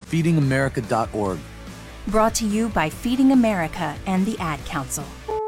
feedingamerica.org. Brought to you by Feeding America and the Ad Council.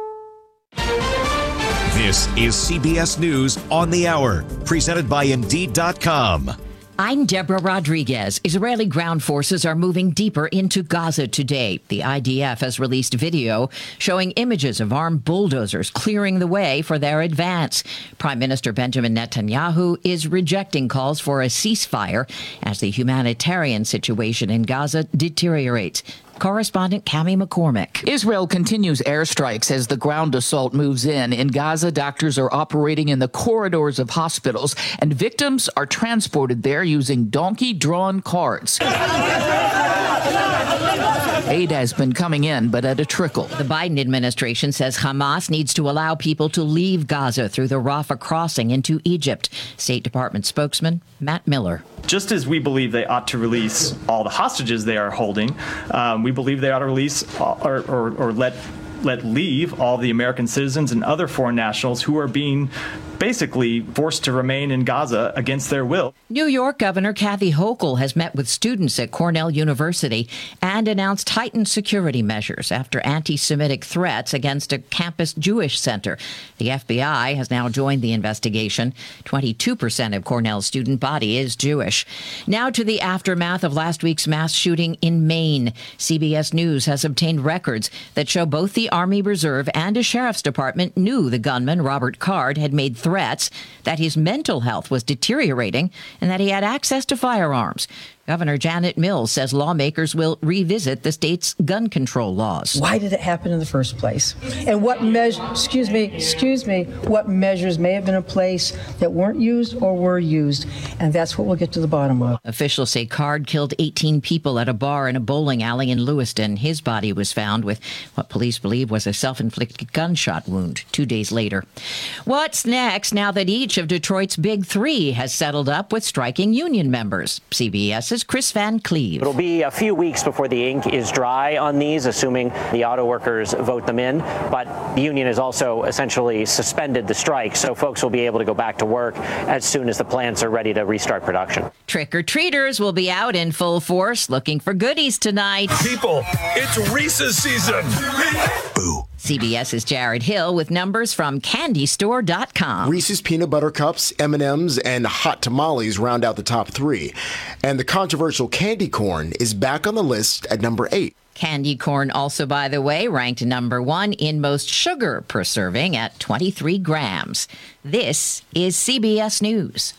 This is CBS News on the Hour, presented by Indeed.com. I'm Deborah Rodriguez. Israeli ground forces are moving deeper into Gaza today. The IDF has released video showing images of armed bulldozers clearing the way for their advance. Prime Minister Benjamin Netanyahu is rejecting calls for a ceasefire as the humanitarian situation in Gaza deteriorates. Correspondent Cami McCormick. Israel continues airstrikes as the ground assault moves in. In Gaza, doctors are operating in the corridors of hospitals, and victims are transported there using donkey-drawn carts. Aid has been coming in, but at a trickle. The Biden administration says Hamas needs to allow people to leave Gaza through the Rafah crossing into Egypt. State Department spokesman Matt Miller. Just as we believe they ought to release all the hostages they are holding, we believe they ought to release or let leave all the American citizens and other foreign nationals who are being basically forced to remain in Gaza against their will. New York Governor Kathy Hochul has met with students at Cornell University and announced heightened security measures after anti-Semitic threats against a campus Jewish center. The FBI has now joined the investigation. 22% of Cornell's student body is Jewish. Now to the aftermath of last week's mass shooting in Maine. CBS News has obtained records that show both the Army Reserve and a sheriff's department knew the gunman, Robert Card, had made threats, that his mental health was deteriorating, and that he had access to firearms. Governor Janet Mills says lawmakers will revisit the state's gun control laws. Why did it happen in the first place? And what measures may have been in place that weren't used or were used? And that's what we'll get to the bottom of. Officials say Card killed 18 people at a bar in a bowling alley in Lewiston. His body was found with what police believe was a self-inflicted gunshot wound 2 days later. What's next now that each of Detroit's big three has settled up with striking union members? CBS's Chris Van Cleve. It'll be a few weeks before the ink is dry on these, assuming the auto workers vote them in. But the union has also essentially suspended the strike, so folks will be able to go back to work as soon as the plants are ready to restart production. Trick-or-treaters will be out in full force looking for goodies tonight. People, it's Reese's season. Boo. CBS's Jared Hill with numbers from CandyStore.com. Reese's Peanut Butter Cups, M&Ms, and Hot Tamales round out the top three. And the controversial candy corn is back on the list at number 8. Candy corn also, by the way, ranked number 1 in most sugar per serving at 23 grams. This is CBS News.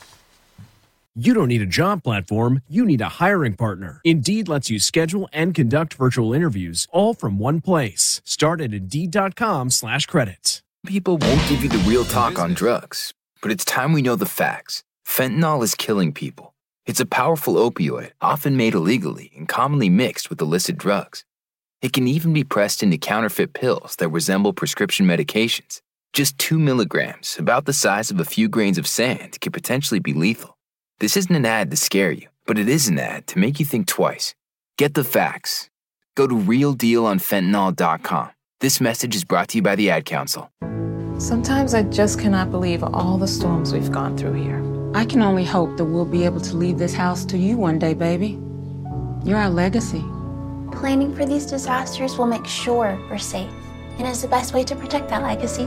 You don't need a job platform, you need a hiring partner. Indeed lets you schedule and conduct virtual interviews all from one place. Start at Indeed.com/credits. People won't give you the real talk on drugs, but it's time we know the facts. Fentanyl is killing people. It's a powerful opioid, often made illegally and commonly mixed with illicit drugs. It can even be pressed into counterfeit pills that resemble prescription medications. Just 2 milligrams, about the size of a few grains of sand, can potentially be lethal. This isn't an ad to scare you, but it is an ad to make you think twice. Get the facts. Go to realdealonfentanyl.com. This message is brought to you by the Ad Council. Sometimes I just cannot believe all the storms we've gone through here. I can only hope that we'll be able to leave this house to you one day, baby. You're our legacy. Planning for these disasters will make sure we're safe, and is the best way to protect that legacy.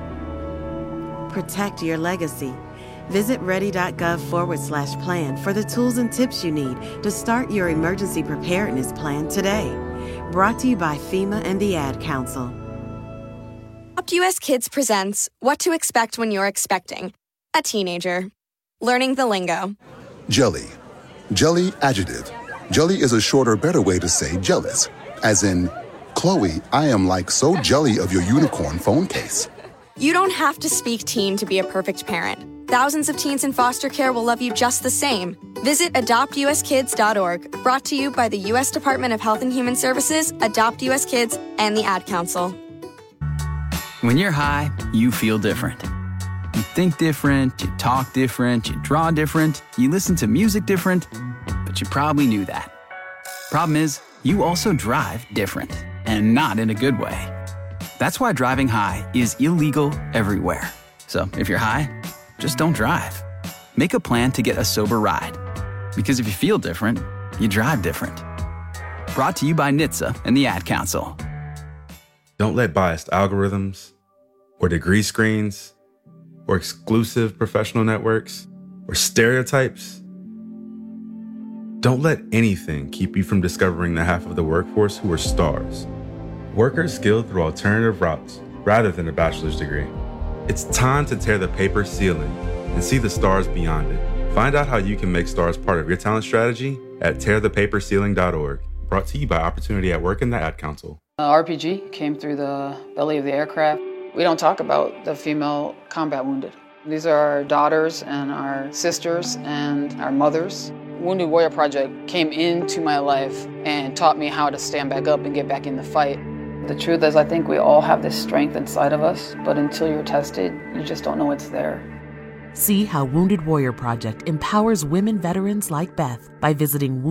Protect your legacy. Visit ready.gov/plan for the tools and tips you need to start your emergency preparedness plan today. Brought to you by FEMA and the Ad Council. Adopt US Kids presents What to Expect When You're Expecting a Teenager. Learning the lingo. Jelly. Jelly adjective. Jelly is a shorter, better way to say jealous. As in, Chloe, I am like so jelly of your unicorn phone case. You don't have to speak teen to be a perfect parent. Thousands of teens in foster care will love you just the same. Visit adoptuskids.org. Brought to you by the U.S. Department of Health and Human Services, Adopt U.S. Kids, and the Ad Council. When you're high, you feel different. You think different, you talk different, you draw different, you listen to music different, but you probably knew that. Problem is, you also drive different, and not in a good way. That's why driving high is illegal everywhere. So if you're high, just don't drive. Make a plan to get a sober ride. Because if you feel different, you drive different. Brought to you by NHTSA and the Ad Council. Don't let biased algorithms or degree screens or exclusive professional networks or stereotypes. Don't let anything keep you from discovering the half of the workforce who are stars. Workers skilled through alternative routes rather than a bachelor's degree. It's time to tear the paper ceiling and see the stars beyond it. Find out how you can make stars part of your talent strategy at tearthepaperceiling.org. Brought to you by Opportunity at Work and the Ad Council. RPG came through the belly of the aircraft. We don't talk about the female combat wounded. These are our daughters and our sisters and our mothers. Wounded Warrior Project came into my life and taught me how to stand back up and get back in the fight. The truth is, I think we all have this strength inside of us, but until you're tested, you just don't know it's there. See how Wounded Warrior Project empowers women veterans like Beth by visiting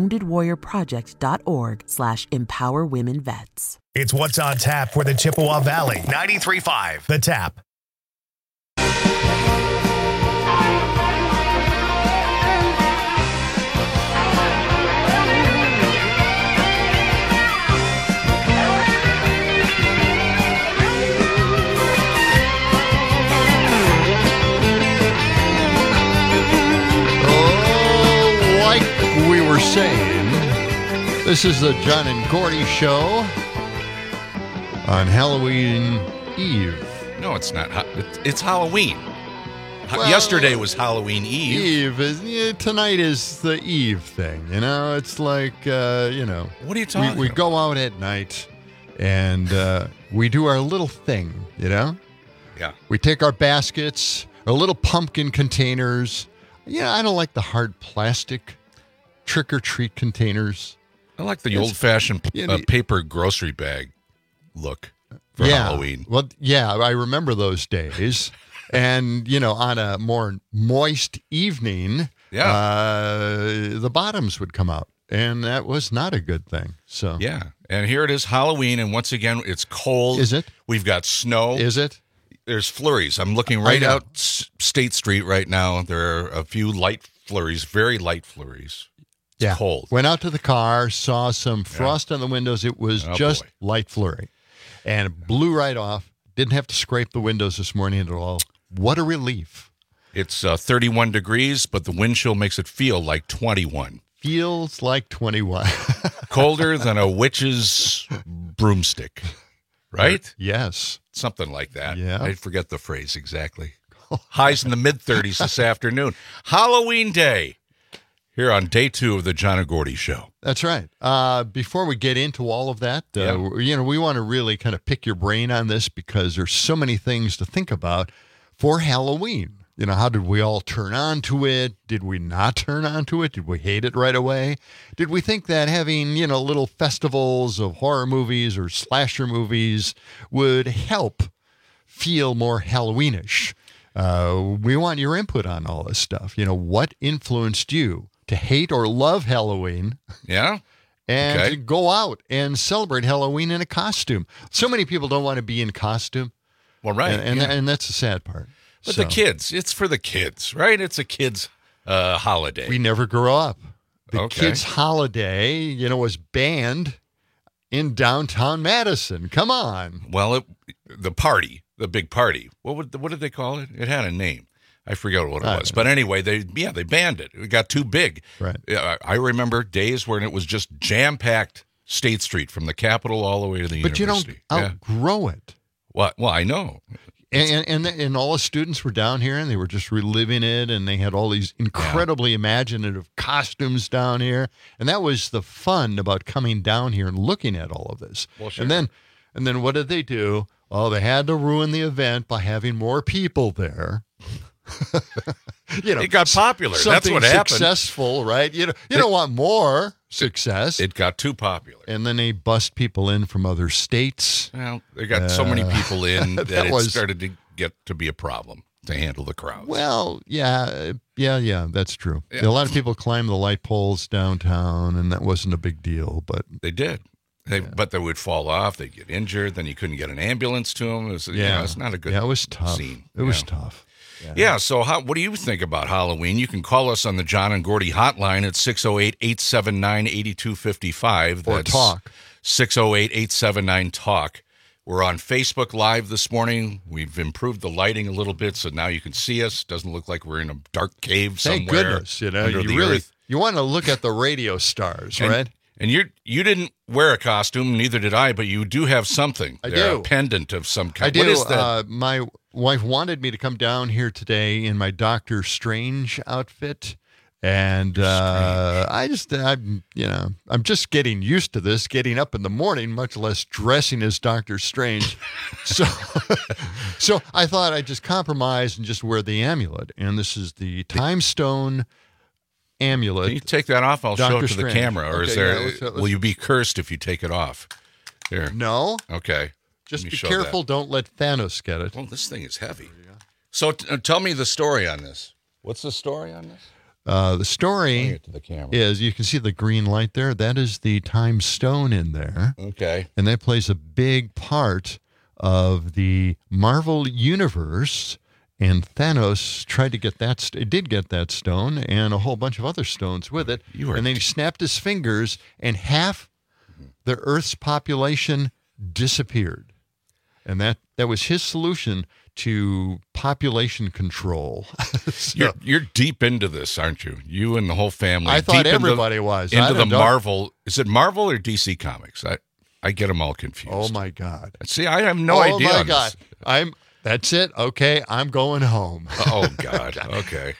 woundedwarriorproject.org/empowerwomenvets. It's What's on Tap for the Chippewa Valley. 93.5 The Tap. We were saying, this is the John and Gordy Show on Halloween Eve. No, it's not. It's Halloween. Well, yesterday was Halloween Eve. Tonight is the Eve thing. It's like, What are you talking about? We go out at night and we do our little thing, Yeah. We take our baskets, our little pumpkin containers. I don't like the hard plastic trick-or-treat containers. I like the old-fashioned paper grocery bag look for Halloween. Well, yeah, I remember those days. And, on a more moist evening, the bottoms would come out. And that was not a good thing. So yeah, and here it is, Halloween, and once again, it's cold. Is it? We've got snow. Is it? There's flurries. I'm looking right out State Street right now. There are a few light flurries, very light flurries. It's cold. Went out to the car, saw some frost on the windows. It was just light flurry. And it blew right off. Didn't have to scrape the windows this morning at all. What a relief. It's 31 degrees, but the wind chill makes it feel like 21. Feels like 21. Colder than a witch's broomstick, right? Yes. Something like that. Yeah. I forget the phrase exactly. Highs in the mid-30s this afternoon. Halloween Day. Here on day 2 of the John and Gordy Show. That's right. Before we get into all of that, we want to really kind of pick your brain on this because there's so many things to think about for Halloween. How did we all turn on to it? Did we not turn on to it? Did we hate it right away? Did we think that having, little festivals of horror movies or slasher movies would help feel more Halloweenish? We want your input on all this stuff. What influenced you to hate or love Halloween? Yeah. And to go out and celebrate Halloween in a costume. So many people don't want to be in costume. Well, right. And that's the sad part. But the kids, it's for the kids, right? It's a kid's holiday. We never grow up. The kids' holiday, was banned in downtown Madison. Come on. Well, the party, the big party. What did they call it? It had a name. I forget what it was. But anyway, they banned it. It got too big. Right. I remember days when it was just jam-packed State Street from the Capitol all the way to the university. But you don't outgrow it. Well, I know. And all the students were down here, and they were just reliving it, and they had all these incredibly imaginative costumes down here, and that was the fun about coming down here and looking at all of this. Well, sure. And then what did they do? Oh, they had to ruin the event by having more people there. It got popular. That's what happened. Successful, right? You don't want more success. It got too popular. And then they bust people in from other states. Well, they got so many people in that it started to get to be a problem to handle the crowds. Well, yeah, that's true. Yeah. A lot of people climbed the light poles downtown, and that wasn't a big deal, but they did. But they would fall off. They'd get injured. Then you couldn't get an ambulance to them. It was, it's not a good it was tough. scene. It was tough. Yeah, so what do you think about Halloween? You can call us on the John and Gordy hotline at 608-879-8255. Or talk. 608-879-TALK. We're on Facebook Live this morning. We've improved the lighting a little bit, so now you can see us. Doesn't look like we're in a dark cave somewhere. Thank goodness. You earth. You want to look at the radio stars, right? And you didn't wear a costume, neither did I, but you do have something. I do. A pendant of some kind. I do. What is that? My wife wanted me to come down here today in my Doctor Strange outfit. And I'm just getting used to this, getting up in the morning, much less dressing as Doctor Strange. So I thought I'd just compromise and just wear the amulet. And this is the Time Stone amulet. Can you take that off? I'll show it to the camera. Or okay, will you be cursed if you take it off? Here. No. Okay. Just be careful. Don't let Thanos get it. Well, this thing is heavy. So tell me the story on this. What's the story on this? The story is, you can see the green light there. That is the Time Stone in there. Okay. And that plays a big part of the Marvel Universe. And Thanos tried to get did get that stone and a whole bunch of other stones with it. And then he snapped his fingers and half the Earth's population disappeared. And that was his solution to population control. So, you're deep into this, aren't you? You and the whole family. I thought everybody was. Into the Marvel. Is it Marvel or DC Comics? I get them all confused. Oh, my God. See, I have no idea. Oh, my God. That's it. Okay, I'm going home. Oh, God. Okay.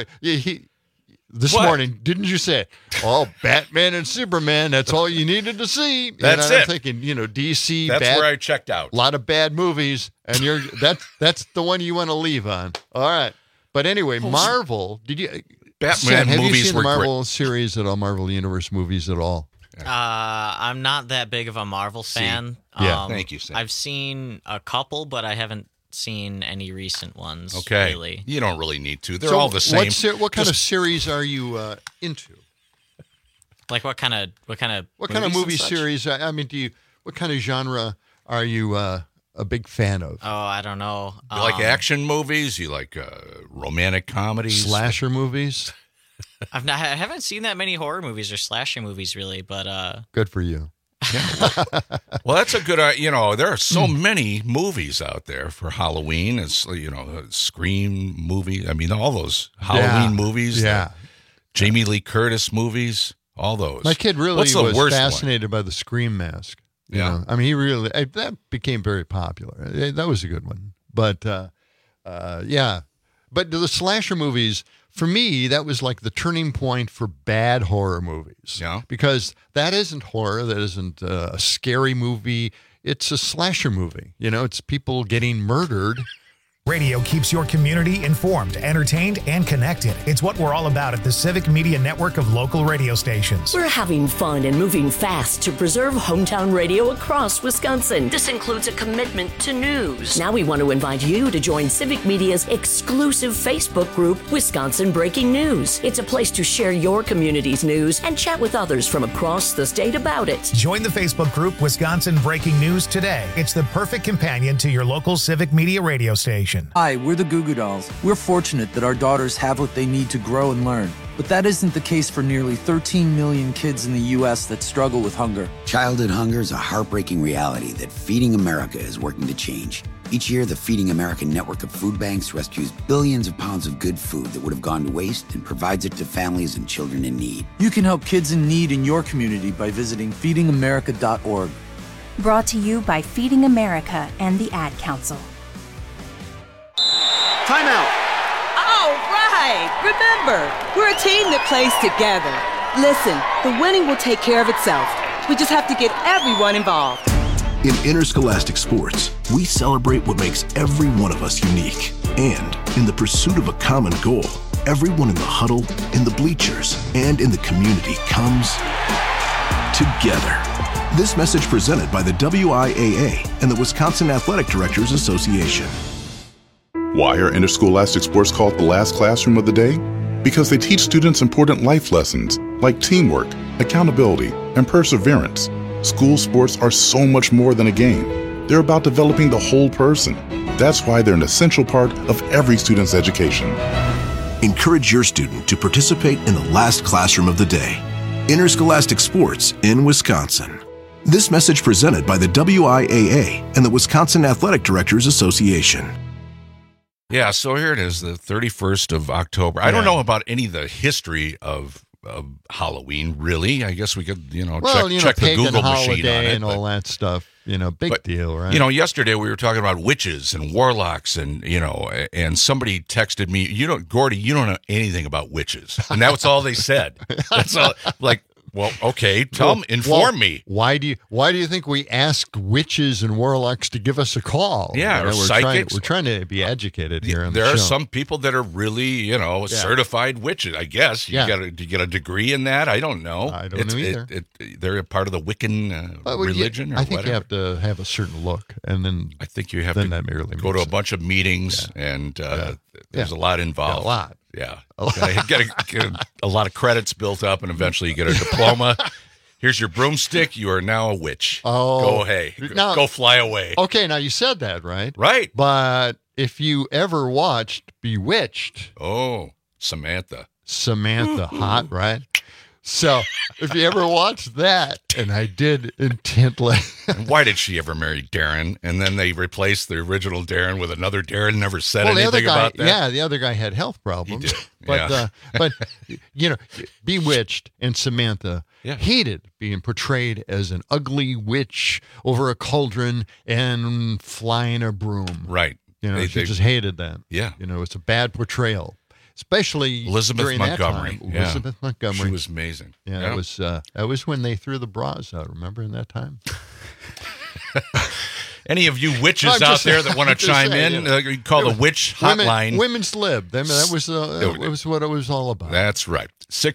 This morning, didn't you say, Batman and Superman, that's all you needed to see? That's I'm thinking, DC. That's where I checked out. A lot of bad movies, and that's the one you want to leave on. All right. But anyway, Marvel, Batman have movies you seen were the Marvel great. series at all, Marvel Universe movies at all? I'm not that big of a Marvel fan. Yeah. Thank you, Sam. I've seen a couple, but I haven't seen any recent ones. Okay. Really. You don't really need to. They're all the same. What kind of series are you into? Like what kind of movie series? I mean, what kind of genre are you a big fan of? Oh, I don't know. You like action movies? You like romantic comedies? Slasher movies? I haven't seen that many horror movies or slasher movies really, but good for you. Well, that's a good. There are so many movies out there for Halloween. It's Scream movie. I mean, all those Halloween movies. Yeah, Jamie Lee Curtis movies. All those. My kid really was fascinated by the Scream mask. You know? I mean, he really that became very popular. That was a good one. But but the slasher movies. For me, that was like the turning point for bad horror movies. Yeah. Because that isn't horror. That isn't a scary movie. It's a slasher movie. It's people getting murdered. Radio keeps your community informed, entertained, and connected. It's what we're all about at the Civic Media Network of local radio stations. We're having fun and moving fast to preserve hometown radio across Wisconsin. This includes a commitment to news. Now we want to invite you to join Civic Media's exclusive Facebook group, Wisconsin Breaking News. It's a place to share your community's news and chat with others from across the state about it. Join the Facebook group, Wisconsin Breaking News today. It's the perfect companion to your local Civic Media radio station. Hi, we're the Goo Goo Dolls. We're fortunate that our daughters have what they need to grow and learn. But that isn't the case for nearly 13 million kids in the U.S. that struggle with hunger. Childhood hunger is a heartbreaking reality that Feeding America is working to change. Each year, the Feeding America network of food banks rescues billions of pounds of good food that would have gone to waste and provides it to families and children in need. You can help kids in need in your community by visiting feedingamerica.org. Brought to you by Feeding America and the Ad Council. Timeout. All right. Remember, we're a team that plays together. Listen, the winning will take care of itself. We just have to get everyone involved. In interscholastic sports, we celebrate what makes every one of us unique. And in the pursuit of a common goal, everyone in the huddle, in the bleachers, and in the community comes together. This message presented by the WIAA and the Wisconsin Athletic Directors Association. Why are interscholastic sports called the last classroom of the day? Because they teach students important life lessons like teamwork, accountability, and perseverance. School sports are so much more than a game. They're about developing the whole person. That's why they're an essential part of every student's education. Encourage your student to participate in the last classroom of the day, Interscholastic Sports in Wisconsin. This message presented by the WIAA and the Wisconsin Athletic Directors Association. Yeah, so here it is, the 31st of October. I don't know about any of the history of Halloween, really. I guess we could, check the Google machine on it. And all that stuff. Big deal, right? Yesterday we were talking about witches and warlocks and, and somebody texted me, Gordy, you don't know anything about witches. And that's all they said. That's all, well, okay, inform me. Why do you think we asked witches and warlocks to give us a call? Yeah, or psychics. We're trying to be educated here on the show. There are some people that are really, certified witches, I guess. Do you get a degree in that? I don't know. I don't know either. They're a part of the Wiccan religion or I think whatever. you have to have a certain look, and then I think you have to go to a bunch of meetings, and there's a lot involved. A lot. Yeah. Get a lot of credits built up, and eventually you get a diploma. Here's your broomstick. You are now a witch. Oh. Go fly away. Okay, now you said that, right? Right. But if you ever watched Bewitched. Oh, Samantha, hot, right? So if you ever watched that, and I did intently. Why did she ever marry Darren? And then they replaced the original Darren with another Darren. Never said anything about that. Yeah, the other guy had health problems. He did. But Bewitched and Samantha hated being portrayed as an ugly witch over a cauldron and flying a broom. Right. She just hated that. Yeah. It's a bad portrayal. Especially Elizabeth during Montgomery. That time. Elizabeth Montgomery. She was amazing. Yeah, that was when they threw the bras out. Remember in that time? Any of you witches out there that want to chime in, you call the witch hotline. Women's lib. That was what it was all about. That's right.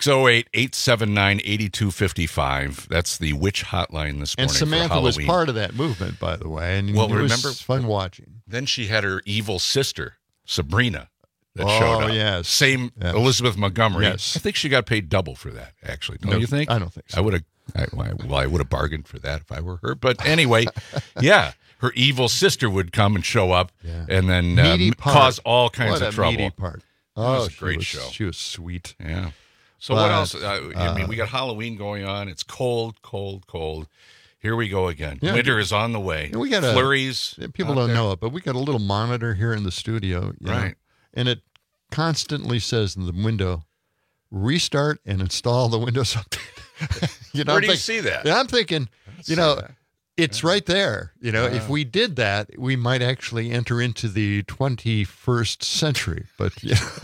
608-879-8255. That's the witch hotline this morning. And Samantha was part of that movement, by the way. And it was fun watching. Then she had her evil sister, Sabrina. That showed up. Yes. Same Elizabeth Montgomery. Yes. I think she got paid double for that, actually. Don't you think? I don't think so. I would have I would have bargained for that if I were her. But anyway, her evil sister would come and show up and then cause all kinds of trouble. Meaty part. Oh, it was a great show. She was sweet. Yeah. So what else? We got Halloween going on. It's cold. Here we go again. Yeah. Winter is on the way. We got flurries. People don't know it, but we got a little monitor here in the studio. Right. And it constantly says in the window, restart and install the Windows update. Where do you see that? I'm thinking, it's right there. If we did that, we might actually enter into the 21st century. But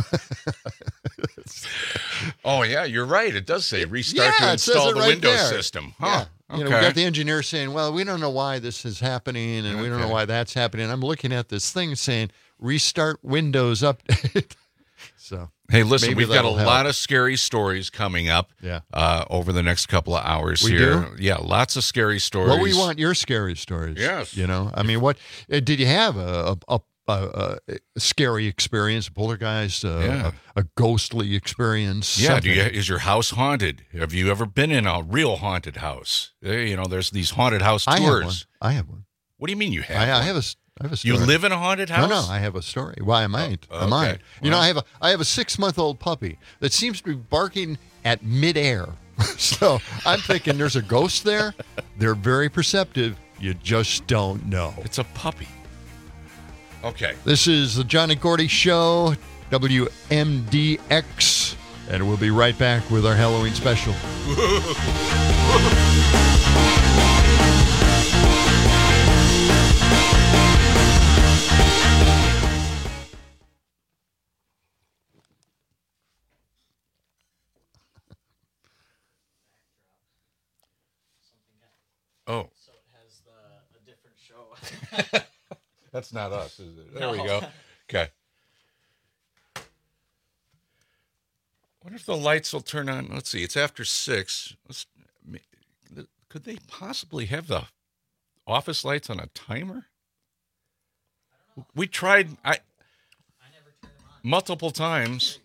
oh yeah, you're right. It does say restart to install the Windows system. Huh. Yeah. We got the engineer saying, well, we don't know why this is happening, and we don't know why that's happening. I'm looking at this thing saying restart Windows update. So hey, listen, we've got a lot of scary stories coming up over the next couple of hours here. Do? Yeah, lots of scary stories. Well, we want your scary stories. Yes. I mean, what did you have a scary experience, a poltergeist, a ghostly experience? Yeah, is your house haunted? Have you ever been in a real haunted house? There's these haunted house tours. I have one. What do you mean you have I one? have a story. You live in a haunted house? No, I have a story. Why I might. I might. I have a 6-month-old puppy that seems to be barking at midair. So I'm thinking there's a ghost there. They're very perceptive. You just don't know. It's a puppy. Okay. This is the John and Gordy Show, WMDX, and we'll be right back with our Halloween special. Oh. So it has a different show. That's not us, is it? There we go. Okay. Wonder if the lights will turn on. Let's see. It's after 6. Could they possibly have the office lights on a timer? We tried multiple times.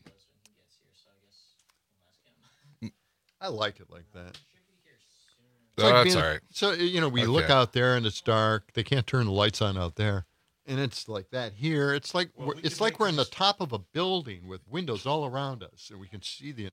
I like it like that. That's all right. So, we look out there and it's dark. They can't turn the lights on out there. And it's like that here. It's like we're in the top of a building with windows all around us, and we can see the.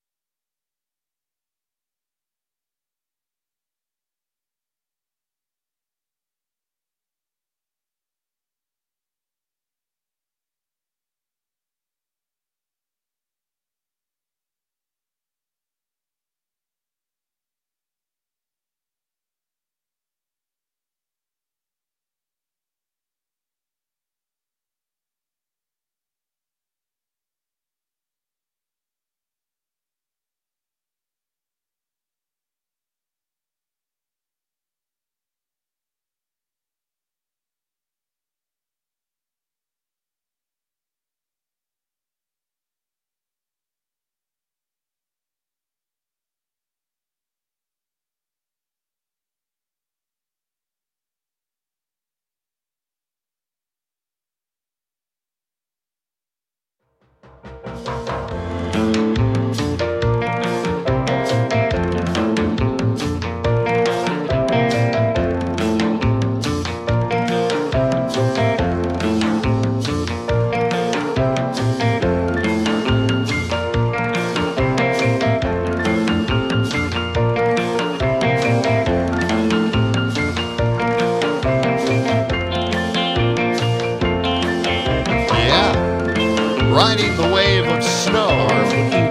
Riding the wave of snow. Are looking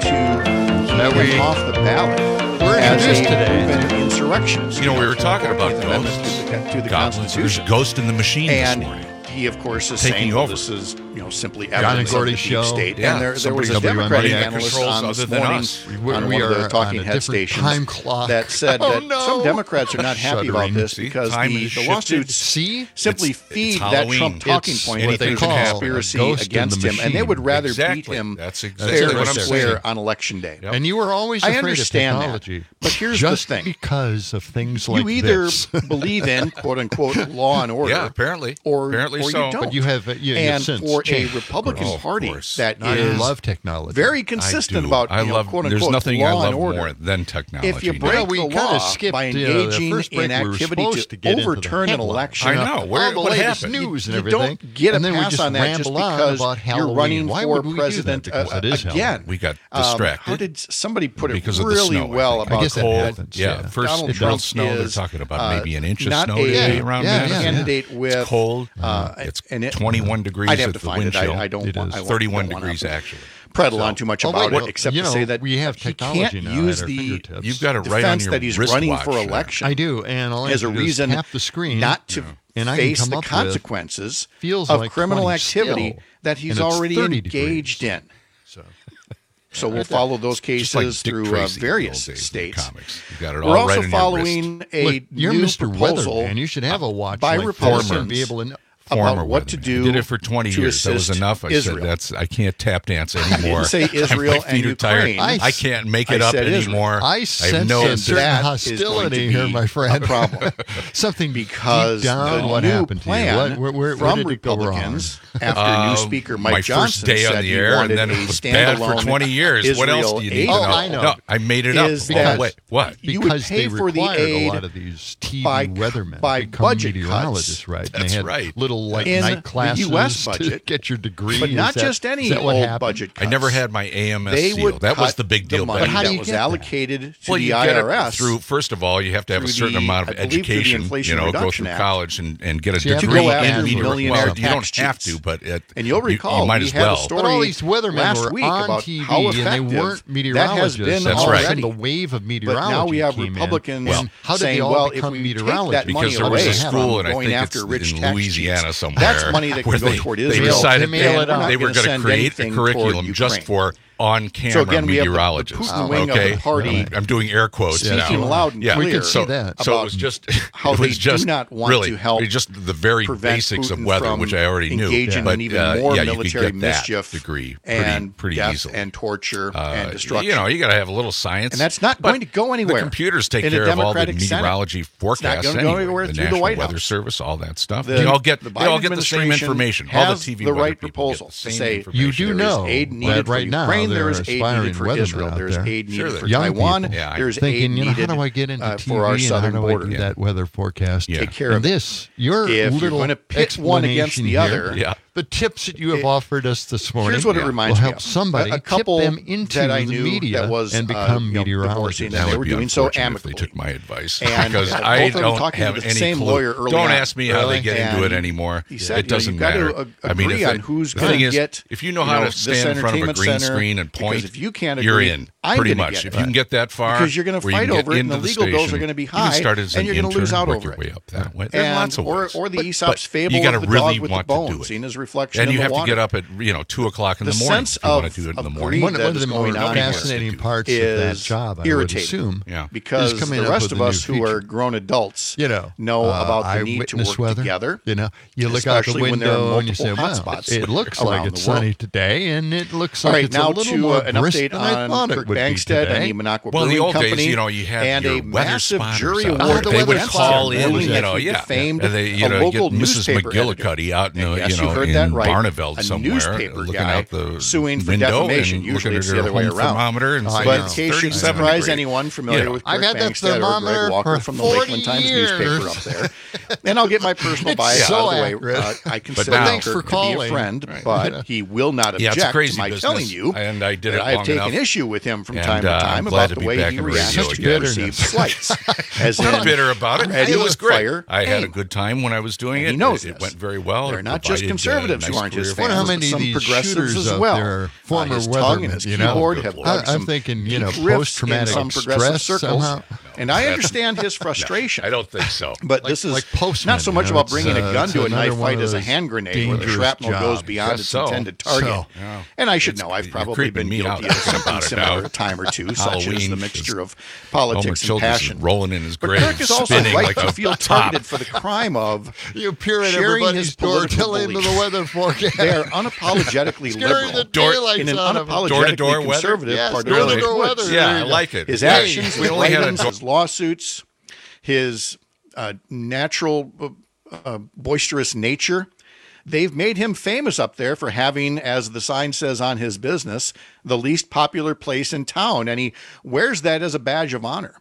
to get off the ballot we're as a today. proven insurrectionist. You know, we were talking about amendments ghosts. to the Goblins. Constitution. There's Ghost in the Machine And this morning. he, of course, is Taking saying well, over. this is simply John and evidence of the Gordy deep show. state. Yeah, And there was a somebody Democratic WNBA analyst controls on this other than morning us. on We one of are the talking on a head different stations time clock. that said Oh, that no. some Democrats are not happy about Shuddering. this See, because time the is shifted. lawsuits simply It's feed that Halloween. Trump talking It's point what that they there's a call conspiracy a ghost in against the him, and they would machine. rather Exactly. beat him That's fair exactly and what I'm square saying. on Election Day. Yep. And you were always I afraid of understand that. technology. But here's just the thing. because of things like You either this. believe in "quote unquote" law and order, Yeah, apparently. or Apparently or so. you don't. But you have and since for a changed. Republican Of Party course. that I is love technology. very I consistent do. about I love. "quote There's unquote" nothing law I love and order. more than technology. If you now. break Well, we the kinda law skipped, by the engaging first break in we were activity supposed to get into the overturn an headlines. election, I know. all Where- the what latest happened? news and you everything. don't get a and then we pass just on that just ramble on because about you're Halloween. running Why for would we do that? president Because it is again. Halloween. We got distracted. How did somebody put it because of the really snow, well I think. about I guess that cold? happens, Yeah, yeah. first Donald real Trump snow. They're is, talking about maybe an inch of not snow a today around Madison. candidate with It's cold. and It's 21 degrees I'd have at to the find wind it. chill. I don't. It want- is. I won't- 31 don't wanna degrees actually. prattle on too much about wait, it, except you to know, say that we have he technology can't now use at our the fingertips. You've got it right on defense your that he's running wristwatch for now. election. I do, and all I as have a to do is reason tap the screen, not to and I can face come the up with consequences feels of like criminal 20 activity still, that he's and it's already 30 engaged degrees. in. So we'll follow those Just like cases Dick through Tracy in the various old days in states. comics. You got it We're all right also on following your wrist. a Look, you're new Mr. proposal Weatherman. You should have a watch by like Republicans this and be able to know. about what to do. I did it for 20 to years. That was assist enough. I Israel. said, I can't tap dance anymore. say Israel My feet and are tired. Ukraine. I can't make it I up said Israel. anymore. I have sense no a certain that is hostility going to here, be my friend. a problem. Something Because deep down, the what new happened plan to you? Where from did it go wrong? Republicans after new Speaker Mike my Johnson first day said on the he air, and wanted then a it was bad for standalone 20 years. What else Israel do you need aid to know? bill. I know. No, I made it up. Is Oh, that wait, what? you would Because pay they for the required aid a lot of these TV by weathermen by become budget meteorologists, cuts. right? And That's they had right. little like In night the classes US to budget, get your degree. but not Is that- just any is that what old happened? budget cuts. I never had my AMS They seal. would That was cut the big deal the back money how do then. you that was get that? allocated to Well, the you get IRS it through. First of all, you have to have a through certain the- amount I of believe through the education. Inflation Go through Reduction Act. college and get a So you have to degree go after in the meteor- millionaire well, you don't tax have cheats. to, but And you'll recall you might we as had well. a story But all these weathermen last were week on about TV, how and they effective weren't that meteorologists. has been That's right. Then already. the wave of meteorology But now we have came in. Republicans Well, how did saying, they all well, if become we take meteorologists? that money Because there was away a school, and I going think after it's rich in tax Louisiana cheats, somewhere. that's money that where can go toward they Israel. decided They mail it they out. were going to to create a curriculum just for on-camera So again, we have the meteorologists. Putin wing of okay, the party I'm doing air quotes speaking now. loud and yeah, clear we can see that. So it about was just how it they was just do not want really to help just the very prevent basics of Putin weather, from which I already knew. engaging But in even more yeah, you military could get mischief that degree and pretty death easily. and torture and destruction. You know, you got to have a little science, And that's not but going to go anywhere The computers take in a care of all the Democratic Senate. meteorology forecasts It's not gonna go anyway. anywhere The through the National White Weather House. Service, all that stuff. The- they all get the the Biden same administration information. All the has TV the weather right people proposal get to the same say information. You do there is know aid needed that for right now Ukraine there there are is aid aspiring needed for weathermen Israel. out There's there. aid needed for Young Taiwan. people There's thinking, aid how needed do I get into TV for our and southern how do I border. do that weather forecast? Take care and of it. this, your If you're little going to pit one against explanation the here, other, the tips that you have offered us this morning here's what it reminds will me help of. somebody a couple tip them into that I the knew media that was and become divorcing, meteorologists. and they were doing so If amicably. they took my advice, And because both I of them don't talking to have the any same clue. lawyer early Don't on. ask me how they Really? get into it And anymore. he said, It doesn't you got matter. to I mean, agree if on it- who's the going thing to is, get. if you know how to this stand in front of a entertainment green center, screen and because point, if you can't you're agree, in I'm pretty gonna much. get If you can get that far, because you're going to where you fight can over get it, and the into legal bills are station, going to be you can high, start as an and you're going to lose intern, out work over your way it. up that way. There are And, lots of ways. or the But Aesop's fable you gotta of the really dog with the want to do bone, it. seeing his reflection And in you the have to water. get up at 2:00 in the The morning sense if you want of to do it in the greed morning. One that of is the more going on here fascinating parts of that is job, I would irritating. assume, because is coming the up rest with of a new us who feature. are grown adults know about the need to eyewitness work weather. together. You know, you look out the especially when there are window and you say, multiple "Wow, hotspots it looks like around it's the world." sunny today, and it looks All like right, it's now a little to more an brisk update than I on thought Kirk it would be Bangstead and today." the Minocqua Well, in the Brewing old Company, days, you had and your a weather massive spotters jury out award there. They would against call him, in, ruling that he yeah, defamed and they, a get local Mrs. newspaper McGillicuddy editor. out in, And yes, you in heard that right. Barneveld A somewhere, newspaper looking guy out the suing for window defamation. and Usually looking it's at the her other way home around. thermometer and But saying in it's case you 37 surprise degrees. anyone familiar with I've Kirk had that Bangstead or thermometer Greg Walker for from the 40 Lakeland Times years. newspaper up there, and I'll get my personal It's bias so out of the accurate. way. I But consider now- Thanks for Kirk to be a calling. friend, Right. but he will not Yeah, it's a object crazy to my business, telling you and I did that it I've long taken enough. issue with him from And, time to I'm time glad about to the be way back he in radio reacts to again. received slights. As I'm not in, bitter about it. ready It was with great. fire, I had a aim. good time when I was doing And it. he knows it this. went very well. They're It not just provided, conservatives a who nice aren't his career for fans, How but many of some these progressives shooters as out well. there, former His tongue and weathermen, his you know? keyboard have dug I'm some thinking, deep riffs in post-traumatic some progressive stress circles. somehow. And I understand his frustration. I don't think so. But Like- this is like Postman, not so much you know, about bringing a gun it's to a another knife one fight of as a those hand grenade where the dangerous shrapnel goes jobs. beyond Guess its so. intended target. So, yeah. And I should know I've probably creeping been me out guilty of thinking something about it similar now. a time or two, such as Halloween the is mixture of Homer politics and Childers passion. is rolling in his But grave, Kirk is also spinning right like to a feel top. targeted for the crime of You appear at sharing everybody's his door political telling them the beliefs. weather forecast. They are unapologetically Scaring liberal the daylights in an out of them. unapologetically Door-to-door weather? conservative Yes, part door-to-door of the weather. woods. Yeah, I like it. His Hey, actions, we his only had a writings, door- his lawsuits, his natural boisterous nature, they've made him famous up there for having, as the sign says on his business, the least popular place in town, and he wears that as a badge of honor.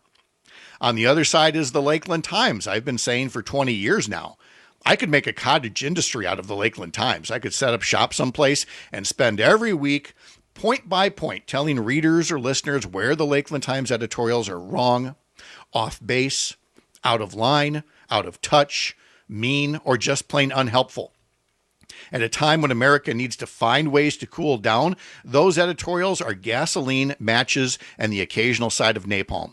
On the other side is the Lakeland Times. I've been saying for 20 years now, I could make a cottage industry out of the Lakeland Times. I could set up shop someplace and spend every week, point by point, telling readers or listeners where the Lakeland Times editorials are wrong, off base, out of line, out of touch, mean, or just plain unhelpful. At a time when America needs to find ways to cool down, those editorials are gasoline, matches, and the occasional side of napalm.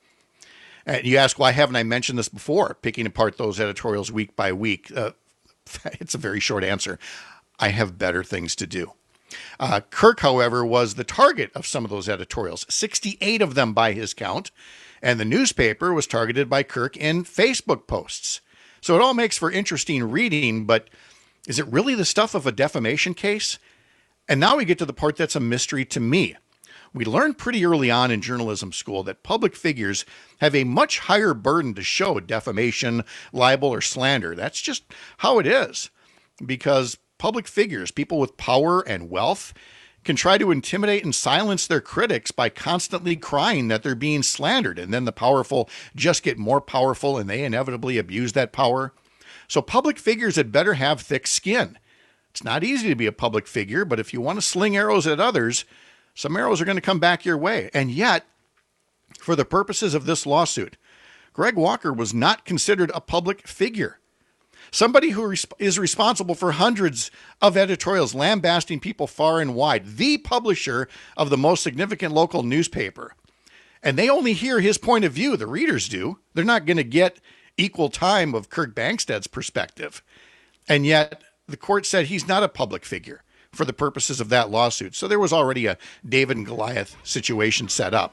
And you ask, why haven't I mentioned this before, picking apart those editorials week by week? It's a very short answer. I have better things to do. Kirk, however, was the target of some of those editorials, 68 of them by his count, and the newspaper was targeted by Kirk in Facebook posts. So it all makes for interesting reading, but is it really the stuff of a defamation case? And now we get to the part that's a mystery to me. We learned pretty early on in journalism school that public figures have a much higher burden to show defamation, libel, or slander. That's just how it is. Because public figures, people with power and wealth, can try to intimidate and silence their critics by constantly crying that they're being slandered. And then the powerful just get more powerful and they inevitably abuse that power. So public figures had better have thick skin. It's not easy to be a public figure, but if you want to sling arrows at others, some arrows are going to come back your way. And yet, for the purposes of this lawsuit, Greg Walker was not considered a public figure. Somebody who is responsible for hundreds of editorials lambasting people far and wide, the publisher of the most significant local newspaper. And they only hear his point of view, the readers do. They're not going to get equal time of Kirk Bangstead's perspective. And yet, the court said he's not a public figure for the purposes of that lawsuit. So there was already a David and Goliath situation set up.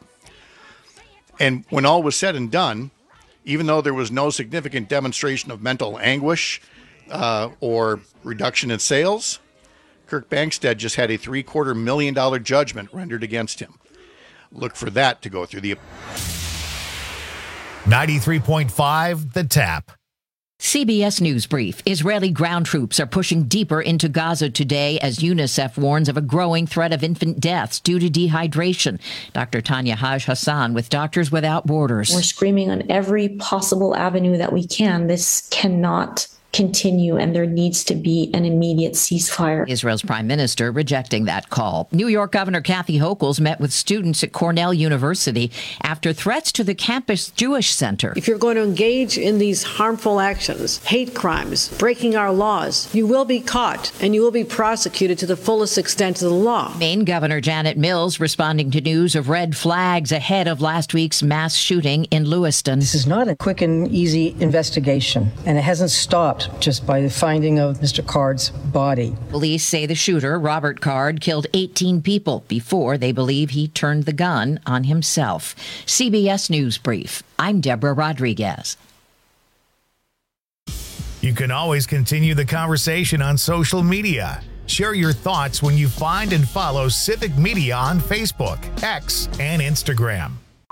And when all was said and done, even though there was no significant demonstration of mental anguish or reduction in sales, Kirk Bangstead just had a $750,000 judgment rendered against him. Look for that to go through the... 93.5 The Tap. CBS News Brief. Israeli ground troops are pushing deeper into Gaza today as UNICEF warns of a growing threat of infant deaths due to dehydration. Dr. Tanya Haj Hassan with Doctors Without Borders. We're screaming on every possible avenue that we can. This cannot continue, and there needs to be an immediate ceasefire. Israel's prime minister rejecting that call. New York Governor Kathy Hochul met with students at Cornell University after threats to the campus Jewish Center. If you're going to engage in these harmful actions, hate crimes, breaking our laws, you will be caught and you will be prosecuted to the fullest extent of the law. Maine Governor Janet Mills responding to news of red flags ahead of last week's mass shooting in Lewiston. This is not a quick and easy investigation, and it hasn't stopped just by the finding of Mr. Card's body. Police say the shooter, Robert Card, killed 18 people before they believe he turned the gun on himself. CBS News Brief. I'm Deborah Rodriguez. You can always continue the conversation on social media. Share your thoughts when you find and follow Civic Media on Facebook, X, and Instagram.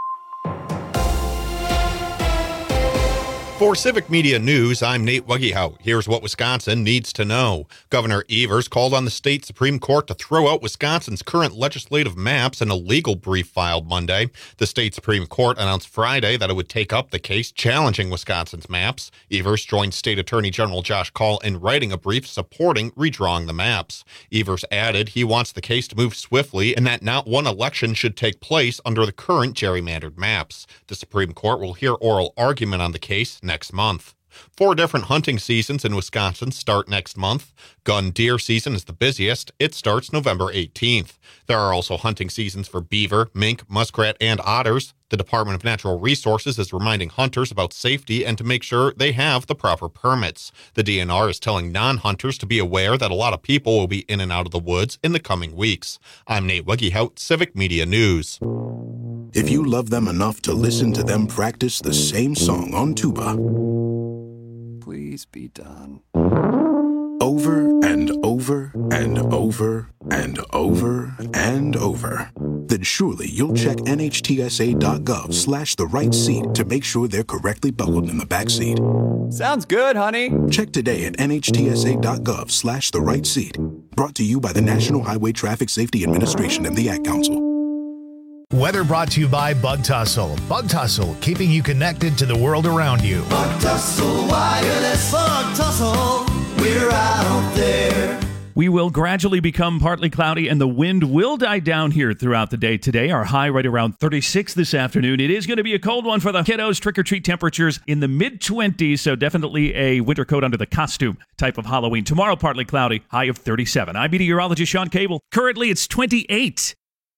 For Civic Media News, I'm Nate Wuggehout. Here's what Wisconsin needs to know. Governor Evers called on the state Supreme Court to throw out Wisconsin's current legislative maps in a legal brief filed Monday. The state Supreme Court announced Friday that it would take up the case challenging Wisconsin's maps. Evers joined State Attorney General Josh Kaul in writing a brief supporting redrawing the maps. Evers added he wants the case to move swiftly and that not one election should take place under the current gerrymandered maps. The Supreme Court will hear oral argument on the case next month. 4 different hunting seasons in Wisconsin start next month. Gun deer season is the busiest. It starts November 18th. There are also hunting seasons for beaver, mink, muskrat, and otters. The Department of Natural Resources is reminding hunters about safety and to make sure they have the proper permits. The DNR is telling non-hunters to be aware that a lot of people will be in and out of the woods in the coming weeks. I'm Nate Wuggehout, Civic Media News. If you love them enough to listen to them practice the same song on tuba, please be done. Over and over and over and over and over, then surely you'll check NHTSA.gov/the right seat to make sure they're correctly buckled in the back seat. Sounds good, honey. Check today at NHTSA.gov/the right seat. Brought to you by the National Highway Traffic Safety Administration and the Ad Council. Weather brought to you by Bug Tussle. Bug Tussle, keeping you connected to the world around you. Bug Tussle Wireless. Bug Tussle, we're out there. We will gradually become partly cloudy and the wind will die down here throughout the day today. Our high right around 36 this afternoon. It is going to be a cold one for the kiddos. Trick-or-treat temperatures in the mid-20s, so definitely a winter coat under the costume type of Halloween. Tomorrow, partly cloudy, high of 37. I'm meteorologist Sean Cable. Currently, it's 28.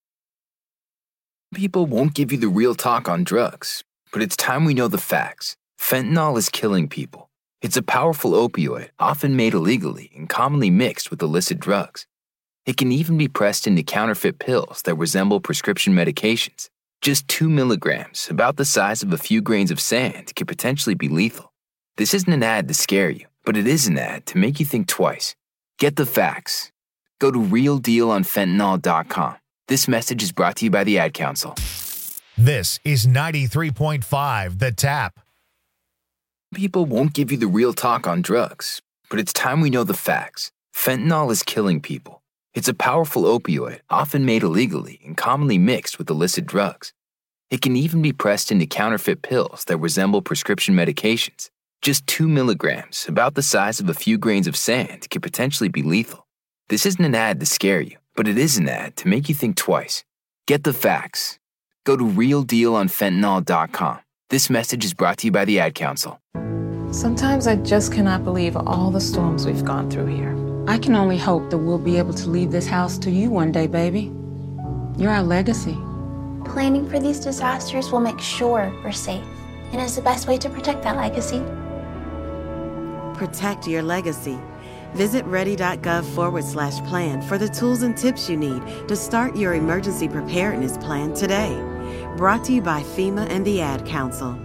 People won't give you the real talk on drugs, but it's time we know the facts. Fentanyl is killing people. It's a powerful opioid, often made illegally and commonly mixed with illicit drugs. It can even be pressed into counterfeit pills that resemble prescription medications. Just 2 milligrams, about the size of a few grains of sand, could potentially be lethal. This isn't an ad to scare you, but it is an ad to make you think twice. Get the facts. Go to realdealonfentanyl.com. This message is brought to you by the Ad Council. This is 93.5 The Tap. People won't give you the real talk on drugs, but it's time we know the facts. Fentanyl is killing people. It's a powerful opioid, often made illegally and commonly mixed with illicit drugs. It can even be pressed into counterfeit pills that resemble prescription medications. Just 2 milligrams, about the size of a few grains of sand, could potentially be lethal. This isn't an ad to scare you, but it is an ad to make you think twice. Get the facts. Go to realdealonfentanyl.com. This message is brought to you by the Ad Council. Sometimes I just cannot believe all the storms we've gone through here. I can only hope that we'll be able to leave this house to you one day, baby. You're our legacy. Planning for these disasters will make sure we're safe, and is the best way to protect that legacy. Protect your legacy. Visit ready.gov/plan for the tools and tips you need to start your emergency preparedness plan today. Brought to you by FEMA and the Ad Council.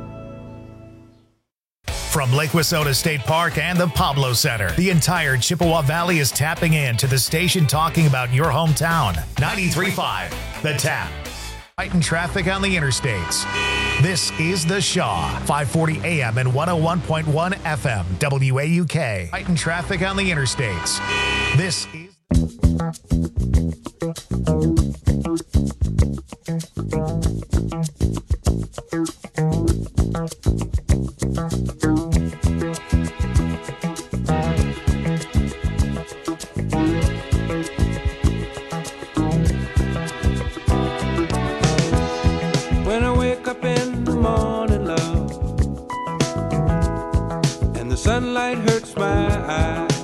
From Lake Wissota State Park and the Pablo Center, the entire Chippewa Valley is tapping in to the station talking about your hometown. 93.5 The Tap. Fighting traffic on the interstates. This is The Shaw, 540 AM and 101.1 FM, WAUK. Fighting traffic on the interstates. This is... When I wake up in the morning, love, and the sunlight hurts my eyes,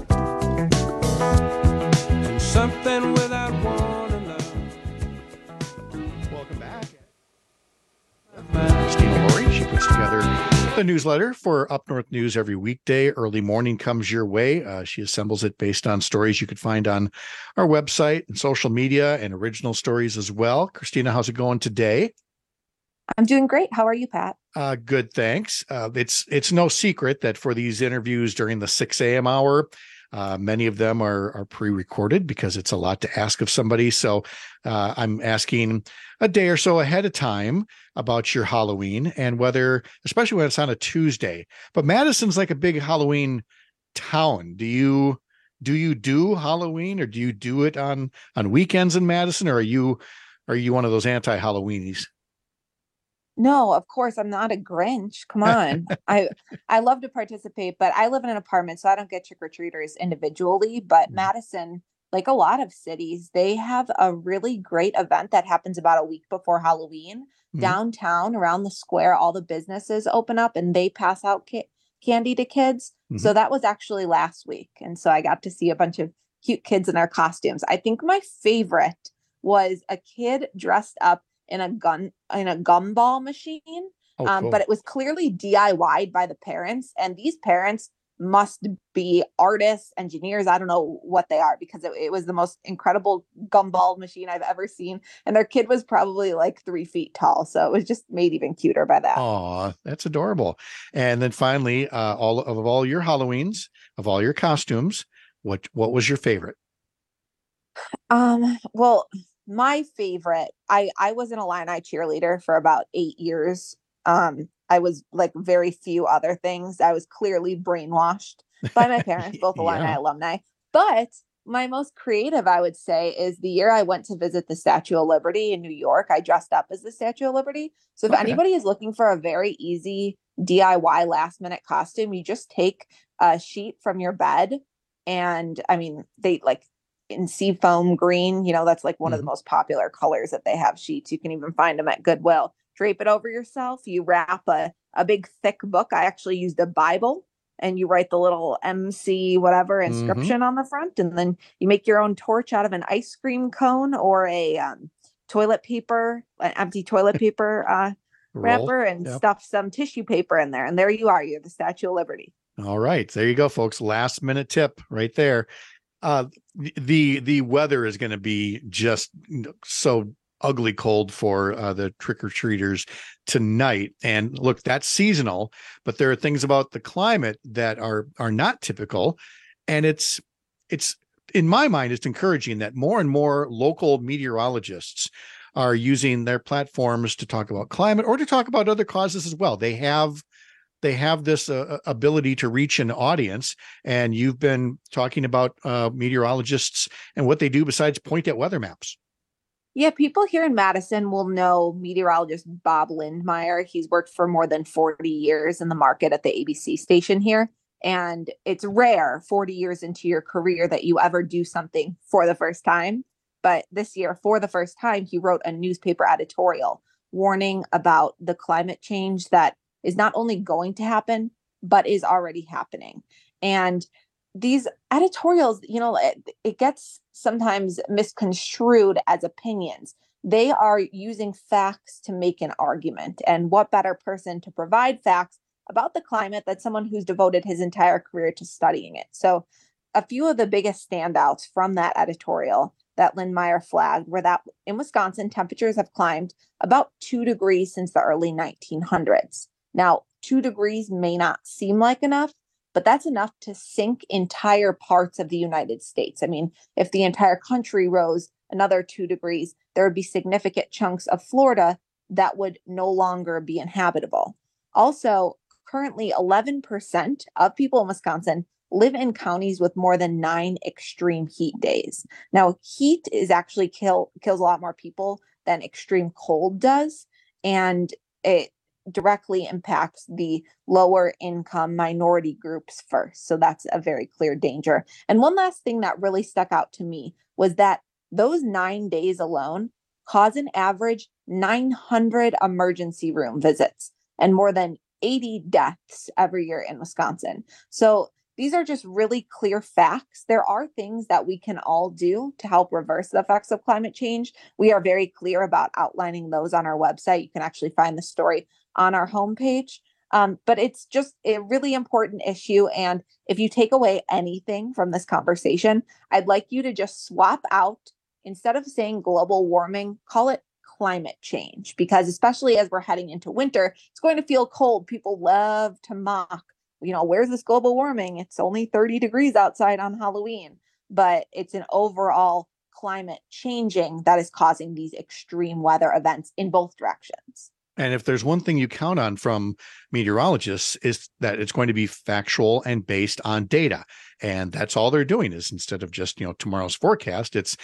and something without warning, love. Welcome back. Christina Laurie, she puts together the newsletter for Up North News every weekday. Early morning comes your way. She assembles it based on stories you could find on our website and social media and original stories as well. Christina, how's it going today? I'm doing great. How are you, Pat? Good, thanks. It's no secret that for these interviews during the 6 a.m. hour, many of them are pre-recorded because it's a lot to ask of somebody. So I'm asking a day or so ahead of time about your Halloween and whether, especially when it's on a Tuesday. But Madison's like a big Halloween town. Do you do Halloween, or do you do it on weekends in Madison, or are you one of those anti-Halloweenies? No, of course, I'm not a Grinch. Come on. I love to participate, but I live in an apartment, so I don't get trick-or-treaters individually. But Madison, like a lot of cities, they have a really great event that happens about a week before Halloween. Downtown, around the square, all the businesses open up and they pass out candy to kids. So that was actually last week. And so I got to see a bunch of cute kids in their costumes. I think my favorite was a kid dressed up in a gumball machine. Cool. But it was clearly DIY'd by the parents, and these parents must be artists, engineers. I don't know what they are, because it was the most incredible gumball machine I've ever seen. And their kid was probably like 3 feet tall. So it was just made even cuter by that. Oh, that's adorable. And then finally, all your Halloweens, of all your costumes, what was your favorite? Well, my favorite, I was an Illini cheerleader for about 8 years. I was like very few other things. I was clearly brainwashed by my parents, both Illini alumni. But my most creative, I would say, is the year I went to visit the Statue of Liberty in New York. I dressed up as the Statue of Liberty. So if anybody is looking for a very easy DIY last minute costume, you just take a sheet from your bed. And I mean, they like in seafoam green, that's like one of the most popular colors that they have sheets. You can even find them at Goodwill. Drape it over yourself. You wrap a big thick book. I actually used a Bible, and you write the little MC whatever inscription on the front. And then you make your own torch out of an ice cream cone or a toilet paper, an empty toilet paper wrapper, and stuff some tissue paper in there. And there you are. You're the Statue of Liberty. All right. There you go, folks. Last minute tip right there. The weather is going to be just so ugly cold for the trick-or-treaters tonight. And look, that's seasonal, but there are things about the climate that are not typical. And it's in my mind, it's encouraging that more and more local meteorologists are using their platforms to talk about climate or to talk about other causes as well. They have this ability to reach an audience, and you've been talking about meteorologists and what they do besides point at weather maps. Yeah, people here in Madison will know meteorologist Bob Lindmeier. He's worked for more than 40 years in the market at the ABC station here. And it's rare 40 years into your career that you ever do something for the first time. But this year, for the first time, he wrote a newspaper editorial warning about the climate change that is not only going to happen, but is already happening. And these editorials, it gets sometimes misconstrued as opinions. They are using facts to make an argument. And what better person to provide facts about the climate than someone who's devoted his entire career to studying it? So a few of the biggest standouts from that editorial that Lindmeier flagged were that in Wisconsin, temperatures have climbed about 2 degrees since the early 1900s. Now, 2 degrees may not seem like enough, but that's enough to sink entire parts of the United States. I mean, if the entire country rose another 2 degrees, there would be significant chunks of Florida that would no longer be inhabitable. Also, currently 11% of people in Wisconsin live in counties with more than 9 extreme heat days. Now, heat is actually kills a lot more people than extreme cold does, and it directly impacts the lower income minority groups first. So that's a very clear danger. And one last thing that really stuck out to me was that those 9 days alone cause an average 900 emergency room visits and more than 80 deaths every year in Wisconsin. So these are just really clear facts. There are things that we can all do to help reverse the effects of climate change. We are very clear about outlining those on our website. You can actually find the story on our homepage. But it's just a really important issue. And if you take away anything from this conversation, I'd like you to just swap out, instead of saying global warming, call it climate change, because especially as we're heading into winter, it's going to feel cold. People love to mock, where's this global warming? It's only 30 degrees outside on Halloween, but it's an overall climate changing that is causing these extreme weather events in both directions. And if there's one thing you count on from meteorologists, is that it's going to be factual and based on data. And that's all they're doing, is instead of just, tomorrow's forecast, it's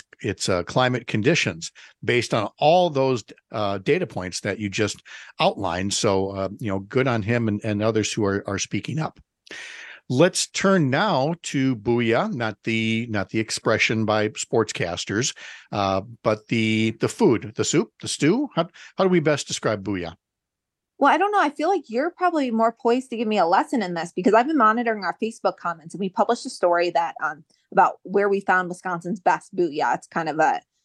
climate conditions based on all those data points that you just outlined. So, good on him and others who are speaking up. Let's turn now to Booyah, not the expression by sportscasters, but the food, the soup, the stew. How do we best describe Booyah? Well, I don't know. I feel like you're probably more poised to give me a lesson in this, because I've been monitoring our Facebook comments, and we published a story that about where we found Wisconsin's best Booyah. It's kind of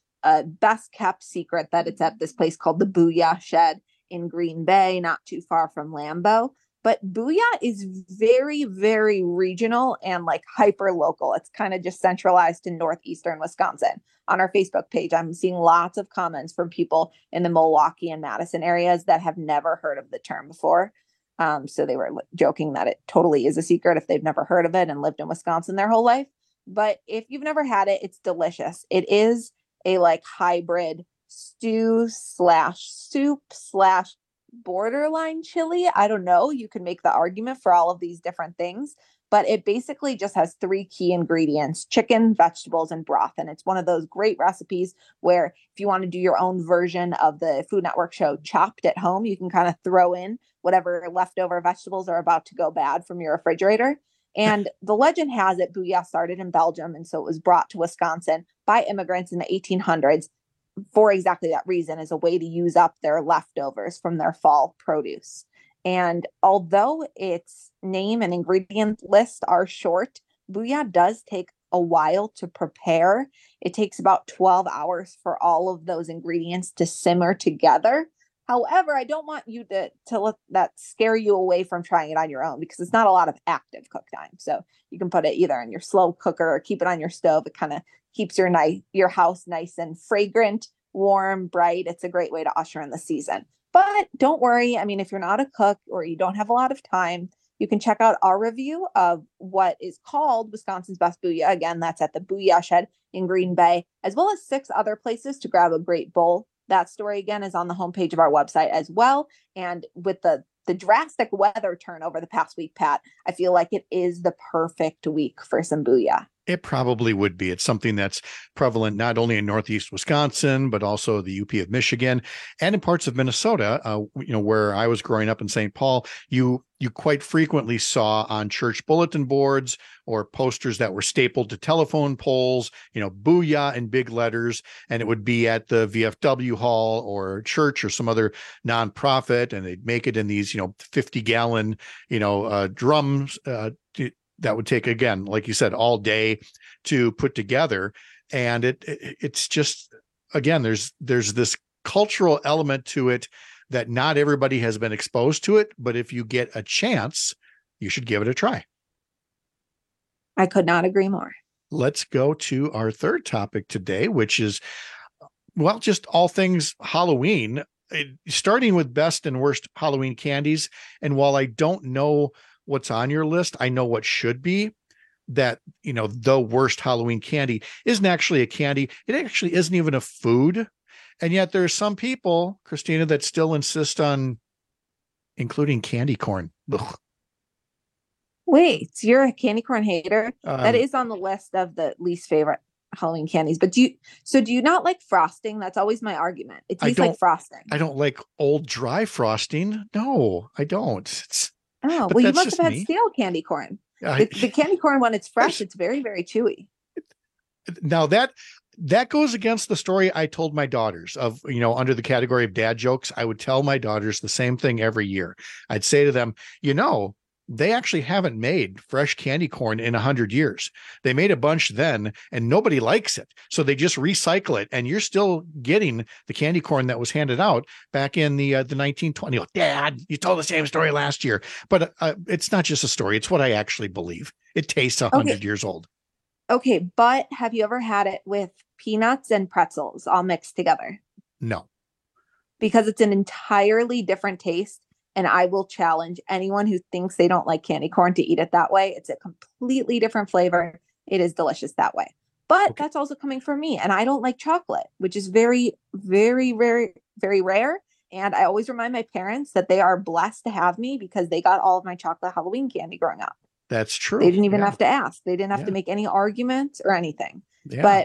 a best kept secret that it's at this place called the Booyah Shed in Green Bay, not too far from Lambeau. But Booyah is very, very regional and like hyper local. It's kind of just centralized to northeastern Wisconsin. On our Facebook page, I'm seeing lots of comments from people in the Milwaukee and Madison areas that have never heard of the term before. So they were joking that it totally is a secret if they've never heard of it and lived in Wisconsin their whole life. But if you've never had it, it's delicious. It is a like hybrid stew / soup / borderline chili. I don't know. You can make the argument for all of these different things, but it basically just has 3 key ingredients: chicken, vegetables, and broth. And it's one of those great recipes where if you want to do your own version of the Food Network show Chopped at home, you can kind of throw in whatever leftover vegetables are about to go bad from your refrigerator. And the legend has it Booyah started in Belgium, and so it was brought to Wisconsin by immigrants in the 1800s for exactly that reason, as a way to use up their leftovers from their fall produce. And although its name and ingredient list are short, Booyah does take a while to prepare. It takes about 12 hours for all of those ingredients to simmer together. However, I don't want you to let that scare you away from trying it on your own, because it's not a lot of active cook time. So you can put it either in your slow cooker or keep it on your stove. It kind of keeps your house nice and fragrant, warm, bright. It's a great way to usher in the season. But don't worry. I mean, if you're not a cook or you don't have a lot of time, you can check out our review of what is called Wisconsin's Best Booyah. Again, that's at the Booyah Shed in Green Bay, as well as 6 other places to grab a great bowl. That story, again, is on the homepage of our website as well. And with the drastic weather turn over the past week, Pat, I feel like it is the perfect week for some Booyah. It probably would be. It's something that's prevalent not only in Northeast Wisconsin, but also the UP of Michigan and in parts of Minnesota, where I was growing up in St. Paul. You quite frequently saw on church bulletin boards or posters that were stapled to telephone poles, Booyah in big letters, and it would be at the VFW hall or church or some other nonprofit, and they'd make it in these, 50-gallon, drums, that would take, again, like you said, all day to put together. And it's just, again, there's this cultural element to it that not everybody has been exposed to it, but if you get a chance, you should give it a try. I could not agree more. Let's go to our third topic today, which is, just all things Halloween, starting with best and worst Halloween candies. And while I don't know what's on your list, I know what should be. that, the worst Halloween candy isn't actually a candy. It actually isn't even a food. And yet there are some people, Christina, that still insist on including candy corn. Ugh. Wait, so you're a candy corn hater? That is on the list of the least favorite Halloween candies. But do you not like frosting? That's always my argument. It tastes like frosting. I don't like old dry frosting. No, I don't. You must have had stale candy corn. The candy corn, when it's fresh, it's very, very chewy. Now that goes against the story I told my daughters of, under the category of dad jokes. I would tell my daughters the same thing every year. I'd say to them, they actually haven't made fresh candy corn in 100 years. They made a bunch then and nobody likes it. So they just recycle it. And you're still getting the candy corn that was handed out back in the 1920s. Dad, you told the same story last year. But it's not just a story. It's what I actually believe. It tastes 100 years old. Okay. But have you ever had it with peanuts and pretzels all mixed together? No. Because it's an entirely different taste. And I will challenge anyone who thinks they don't like candy corn to eat it that way. It's a completely different flavor. It is delicious that way. But that's also coming from me. And I don't like chocolate, which is very, very, very, very rare. And I always remind my parents that they are blessed to have me because they got all of my chocolate Halloween candy growing up. That's true. They didn't even have to ask. They didn't have to make any arguments or anything. Yeah. But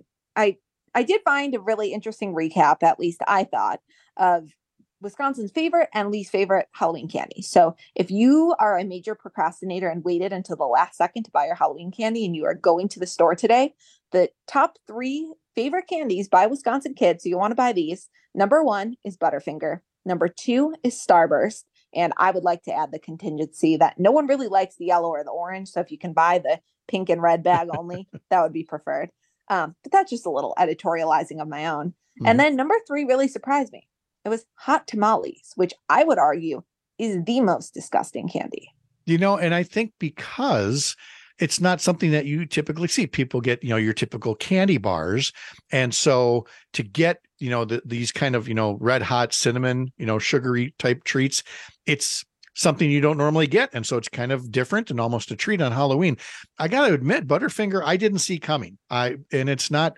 I did find a really interesting recap, at least I thought, of Wisconsin's favorite and least favorite Halloween candy. So if you are a major procrastinator and waited until the last second to buy your Halloween candy and you are going to the store today, the top 3 favorite candies by Wisconsin kids, so you want to buy these. Number 1 is Butterfinger. Number 2 is Starburst. And I would like to add the contingency that no one really likes the yellow or the orange. So if you can buy the pink and red bag only, that would be preferred. But that's just a little editorializing of my own. Mm-hmm. And then number 3 really surprised me. It was hot tamales, which I would argue is the most disgusting candy. And I think because it's not something that you typically see. People get, your typical candy bars. And so to get, these kind of, red hot cinnamon, sugary type treats, it's something you don't normally get. And so it's kind of different and almost a treat on Halloween. I got to admit, Butterfinger, I didn't see coming. And it's not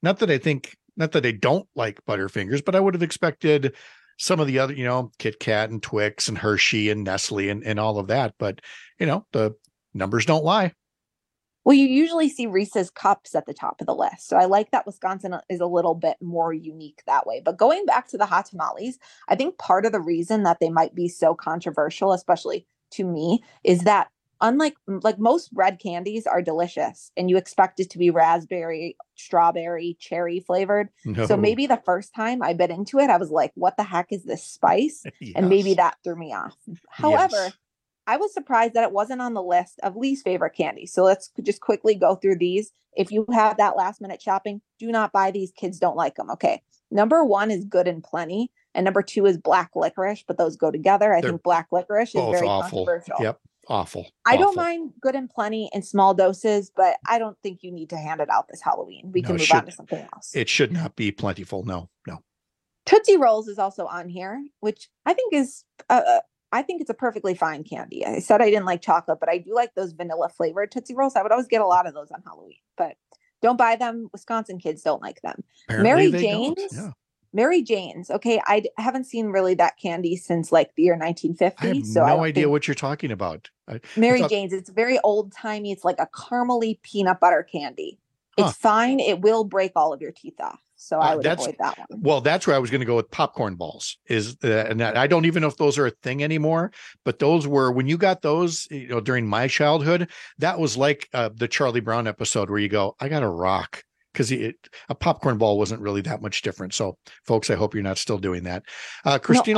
that I don't like Butterfingers, but I would have expected some of the other, Kit Kat and Twix and Hershey and Nestle and all of that. But, the numbers don't lie. Well, you usually see Reese's Cups at the top of the list. So I like that Wisconsin is a little bit more unique that way. But going back to the hot tamales, I think part of the reason that they might be so controversial, especially to me, is that unlike most red candies are delicious and you expect it to be raspberry, strawberry, cherry flavored. No. So maybe the first time I bit into it, I was like, what the heck is this spice? Yes. And maybe that threw me off. However, I was surprised that it wasn't on the list of least favorite candy. So let's just quickly go through these. If you have that last minute shopping, do not buy these. Kids don't like them. Okay. Number 1 is Good and Plenty. And number 2 is black licorice, but those go together. I think black licorice is very controversial. Yep. Awful. I don't mind Good and Plenty in small doses, but I don't think you need to hand it out this Halloween. We can move on to something else. It should not be plentiful. No. Tootsie Rolls is also on here, which I think is, I think it's a perfectly fine candy. I said I didn't like chocolate, but I do like those vanilla flavored Tootsie Rolls. I would always get a lot of those on Halloween, but don't buy them. Wisconsin kids don't like them. Apparently Mary Jane's. Yeah. Mary Jane's. Okay. I haven't seen really that candy since like the year 1950. I have no idea what you're talking about. Mary Jane's. It's very old timey. It's like a caramely peanut butter candy. It's fine. It will break all of your teeth off. So I would avoid that one. Well, that's where I was going to go with popcorn balls. And I don't even know if those are a thing anymore, but those were, when you got those, during my childhood, that was like the Charlie Brown episode where you go, I got a rock. Because a popcorn ball wasn't really that much different. So, folks, I hope you're not still doing that. Christina,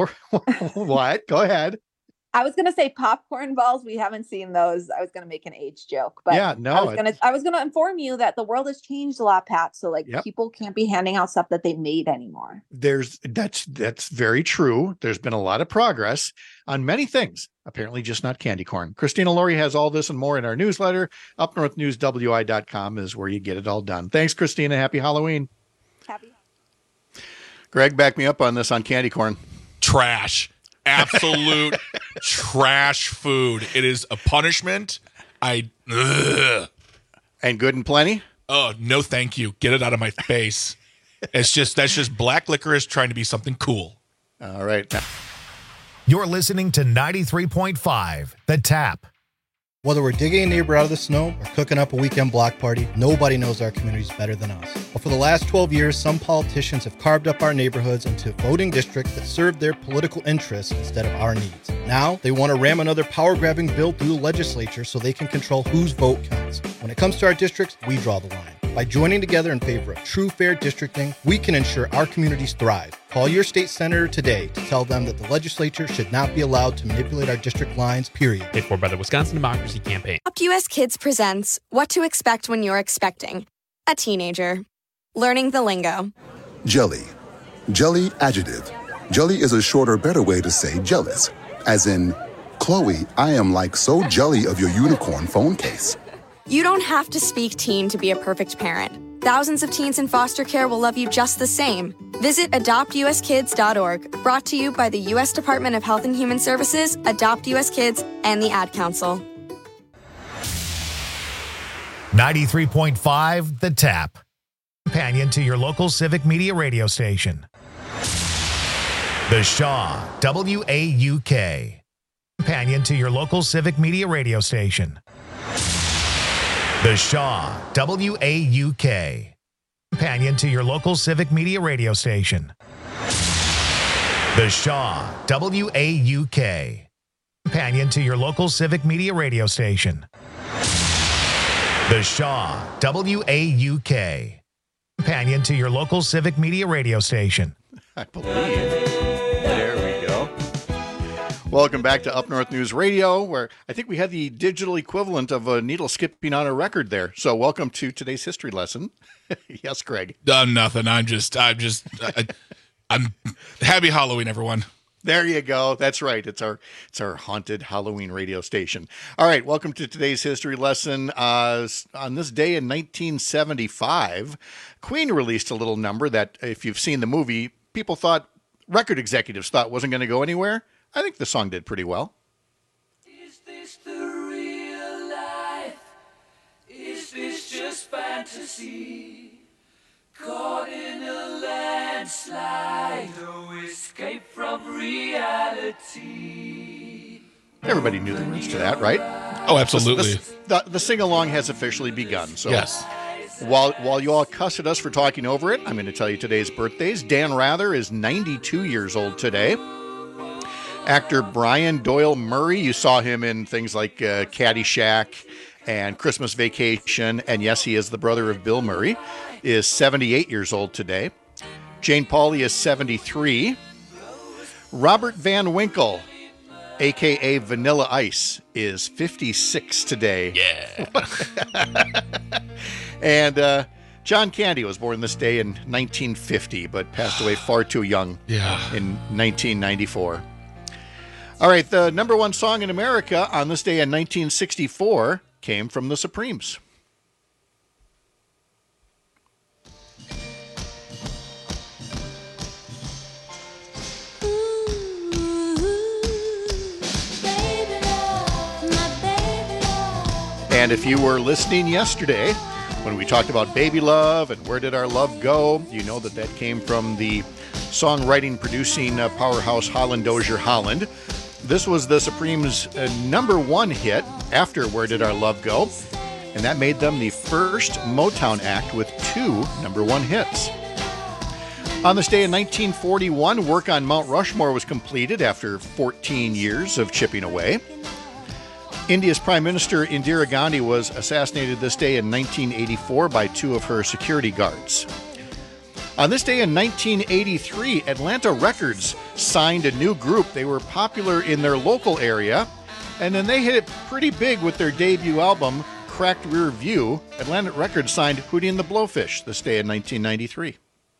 what? Go ahead. I was going to say popcorn balls. We haven't seen those. I was going to make an age joke, but yeah, no. I was going to inform you that the world has changed a lot, Pat. So people can't be handing out stuff that they made anymore. That's very true. There's been a lot of progress on many things. Apparently just not candy corn. Christina Laurie has all this and more in our newsletter. UpNorthNewsWI.com is where you get it all done. Thanks, Christina. Happy Halloween. Happy. Greg, back me up on this on candy corn. Trash. Absolute trash food. It is a punishment. Ugh. And Good and Plenty? Oh, no thank you. Get it out of my face. That's just black licorice trying to be something cool. All right. You're listening to 93.5 The Tap. Whether we're digging a neighbor out of the snow or cooking up a weekend block party, nobody knows our communities better than us. But for the last 12 years, some politicians have carved up our neighborhoods into voting districts that serve their political interests instead of our needs. Now, they want to ram another power-grabbing bill through the legislature so they can control whose vote counts. When it comes to our districts, we draw the line. By joining together in favor of true, fair districting, we can ensure our communities thrive. Call your state senator today to tell them that the legislature should not be allowed to manipulate our district lines, period. Paid for by the Wisconsin Democracy Campaign. Adopt US Kids presents What to Expect When You're Expecting a Teenager. Learning the lingo. Jelly. Jelly adjective. Jelly is a shorter, better way to say jealous. As in, Chloe, I am like so jelly of your unicorn phone case. You don't have to speak teen to be a perfect parent. Thousands of teens in foster care will love you just the same. Visit adoptuskids.org, brought to you by the U.S. Department of Health and Human Services, Adopt U.S. Kids, and the Ad Council. 93.5 The Tap. Companion to your local civic media radio station. The Shaw, WAUK. Companion to your local civic media radio station. The Shaw, WAUK. Companion to your local civic media radio station. The Shaw, WAUK. Companion to your local civic media radio station. The Shaw, WAUK. Companion to your local civic media radio station. I believe. There we go. Welcome back to Up North News Radio, where I think we had the digital equivalent of a needle skipping on a record there. So welcome to today's history lesson. Yes, Greg. Nothing. I'm happy Halloween, everyone. There you go. That's right. It's our haunted Halloween radio station. All right. Welcome to today's history lesson. On this day in 1975, Queen released a little number that, if you've seen the movie, record executives thought wasn't going to go anywhere. I think the song did pretty well. Is this the real life? Is this just fantasy? Caught in a landslide, no escape from reality. Everybody knew the words to that, right? Oh, absolutely. The sing-along has officially begun. So yes. While you all cuss at us for talking over it, I'm going to tell you today's birthdays. Dan Rather is 92 years old today. Actor Brian Doyle Murray, you saw him in things like Caddyshack and Christmas Vacation, and yes, he is the brother of Bill Murray, is 78 years old today. Jane Pauley is 73. Robert Van Winkle, a.k.a. Vanilla Ice, is 56 today. Yeah. And John Candy was born this day in 1950, but passed away far too young in 1994. All right, the number one song in America on this day in 1964 came from the Supremes. And if you were listening yesterday when we talked about Baby Love and Where Did Our Love Go, you know that came from the songwriting, producing powerhouse Holland Dozier Holland. This was the Supremes' number one hit after Where Did Our Love Go? And that made them the first Motown act with 2 number one hits. On this day in 1941, work on Mount Rushmore was completed after 14 years of chipping away. India's Prime Minister Indira Gandhi was assassinated this day in 1984 by 2 of her security guards. On this day in 1983, Atlanta Records signed a new group. They were popular in their local area, and then they hit it pretty big with their debut album, Cracked Rear View. Atlanta Records signed Hootie and the Blowfish this day in 1993.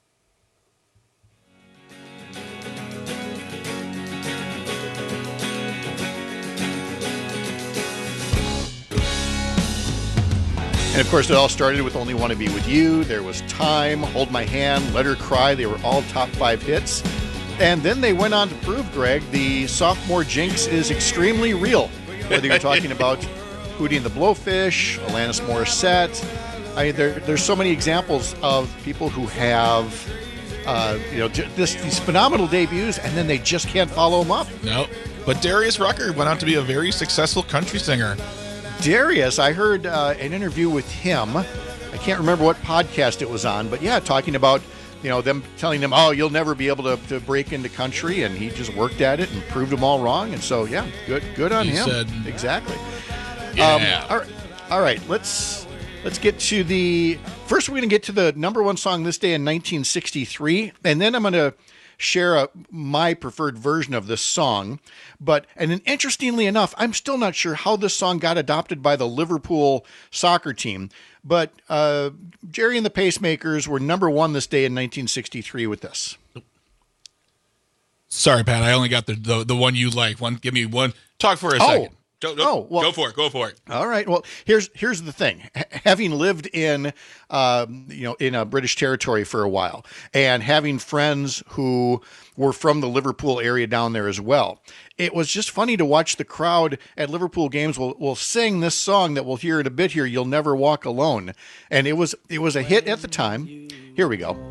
And of course, it all started with Only Want to Be With You. There was Time, Hold My Hand, Let Her Cry. They were all top 5 hits. And then they went on to prove, Greg, the sophomore jinx is extremely real. Whether you're talking about Hootie and the Blowfish, Alanis Morissette. There's so many examples of people who have, these phenomenal debuts, and then they just can't follow them up. No, but Darius Rucker went on to be a very successful country singer. Darius, I heard an interview with him. I can't remember what podcast it was on, but yeah, talking about them telling him, "Oh, you'll never be able to break into country," and he just worked at it and proved them all wrong. And so, yeah, good on him. Said, exactly. Yeah. All right. Let's get to first. We're going to get to the number one song this day in 1963, and then I'm going to share my preferred version of this song. And then interestingly enough, I'm still not sure how this song got adopted by the Liverpool soccer team. But Jerry and the Pacemakers were number one this day in 1963 with this. Sorry, Pat. I only got the one you like. Give me one. Talk for a second. Go for it. All right. Well, here's the thing. Having lived in a British territory for a while, and having friends who were from the Liverpool area down there as well, it was just funny to watch the crowd at Liverpool games will sing this song that we'll hear in a bit here, "You'll Never Walk Alone." And it was a hit at the time. Here we go.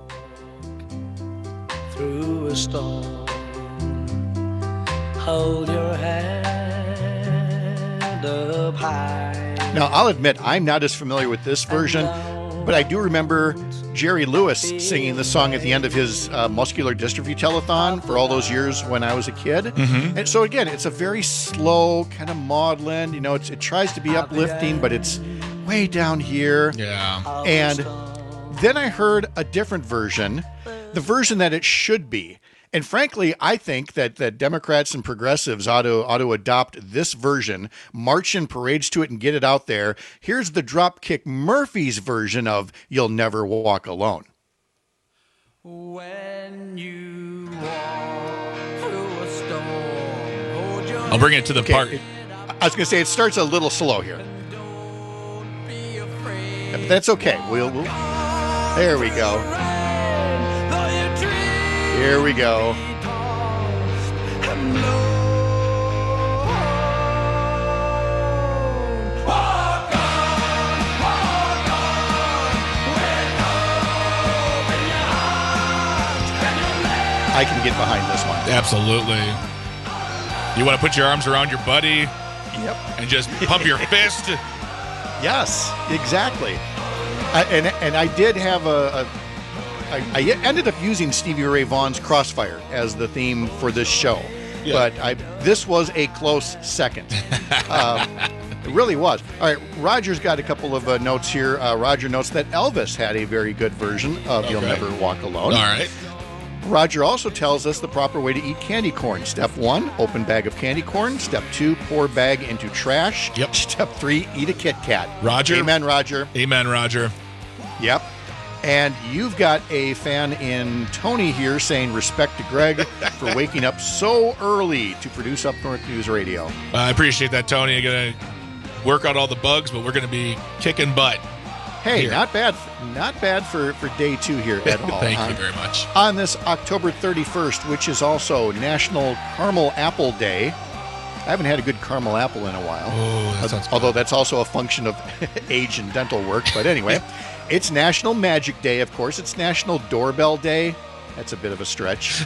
Through a storm, hold your head up high. Now, I'll admit I'm not as familiar with this version, but I do remember Jerry Lewis singing the song at the end of his muscular dystrophy telethon for all those years when I was a kid. Mm-hmm. And so again, it's a very slow kind of maudlin, it tries to be uplifting, but it's way down here. Yeah. And then I heard a different version, the version that it should be. And frankly, I think that Democrats and progressives ought to adopt this version, march in parades to it, and get it out there. Here's the Dropkick Murphys version of "You'll Never Walk Alone." When you walk through a storm, hold your I'll bring it to the part. I was going to say it starts a little slow here. But that's okay. We'll there we go. Here we go. I can get behind this one. Absolutely. You want to put your arms around your buddy? Yep. And just pump your fist? Yes, exactly. And I did have I ended up using Stevie Ray Vaughan's Crossfire as the theme for this show. Yeah. But this was a close second. It really was. All right, Roger's got a couple of notes here. Roger notes that Elvis had a very good version of "You'll Never Walk Alone." All right. Roger also tells us the proper way to eat candy corn. Step 1, open bag of candy corn. Step 2, pour bag into trash. Yep. Step 3, eat a Kit Kat. Roger. Amen, Roger. Amen, Roger. Yep. And you've got a fan in Tony here saying respect to Greg for waking up so early to produce Up North News Radio. I appreciate that, Tony. I'm going to work out all the bugs, but we're going to be kicking butt. Hey, here. not bad for day 2 here at all. Thank you very much. On this October 31st, which is also National Caramel Apple Day. I haven't had a good caramel apple in a while. Oh, that sounds although that's also a function of age and dental work. But anyway, it's National Magic Day, of course. It's National Doorbell Day. That's a bit of a stretch.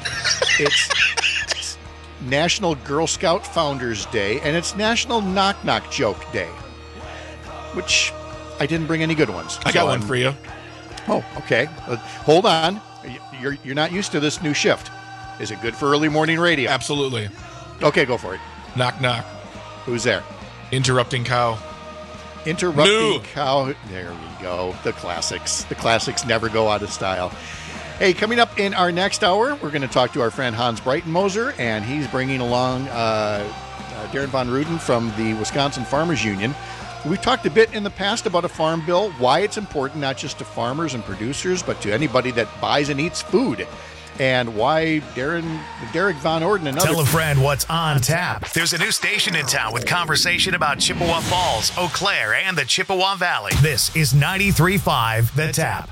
It's National Girl Scout Founders Day, and it's National Knock Knock Joke Day, which I didn't bring any good ones. I got one for you. Oh, okay. Hold on. You're not used to this new shift. Is it good for early morning radio? Absolutely. Okay, go for it. Knock, knock. Who's there? Interrupting cow. Interrupting cow. There we go. The classics. The classics never go out of style. Hey, coming up in our next hour, we're going to talk to our friend Hans Breitenmoser, and he's bringing along Darren Von Ruden from the Wisconsin Farmers Union. We've talked a bit in the past about a farm bill, why it's important not just to farmers and producers, but to anybody that buys and eats food, and why Derek Von Orden and others. Tell a friend what's on tap. There's a new station in town with conversation about Chippewa Falls, Eau Claire, and the Chippewa Valley. This is 93.5 The Tap.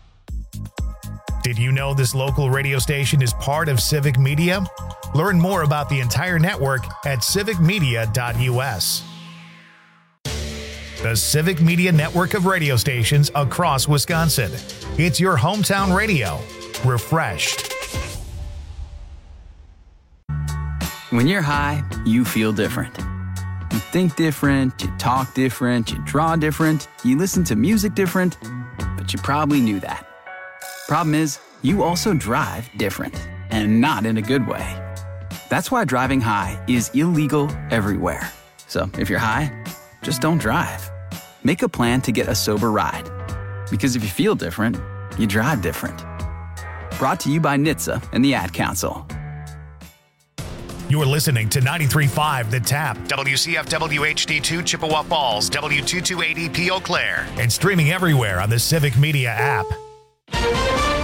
Did you know this local radio station is part of Civic Media? Learn more about the entire network at civicmedia.us. the Civic Media network of radio stations across Wisconsin. It's your hometown radio. Refreshed. When you're high, you feel different. You think different, you talk different, you draw different, you listen to music different, but you probably knew that. Problem is, you also drive different, and not in a good way. That's why driving high is illegal everywhere. So if you're high, just don't drive. Make a plan to get a sober ride. Because if you feel different, you drive different. Brought to you by NHTSA and the Ad Council. You're listening to 93.5 The Tap, WCFW HD2 Chippewa Falls, W228EP Eau Claire, and streaming everywhere on the Civic Media app.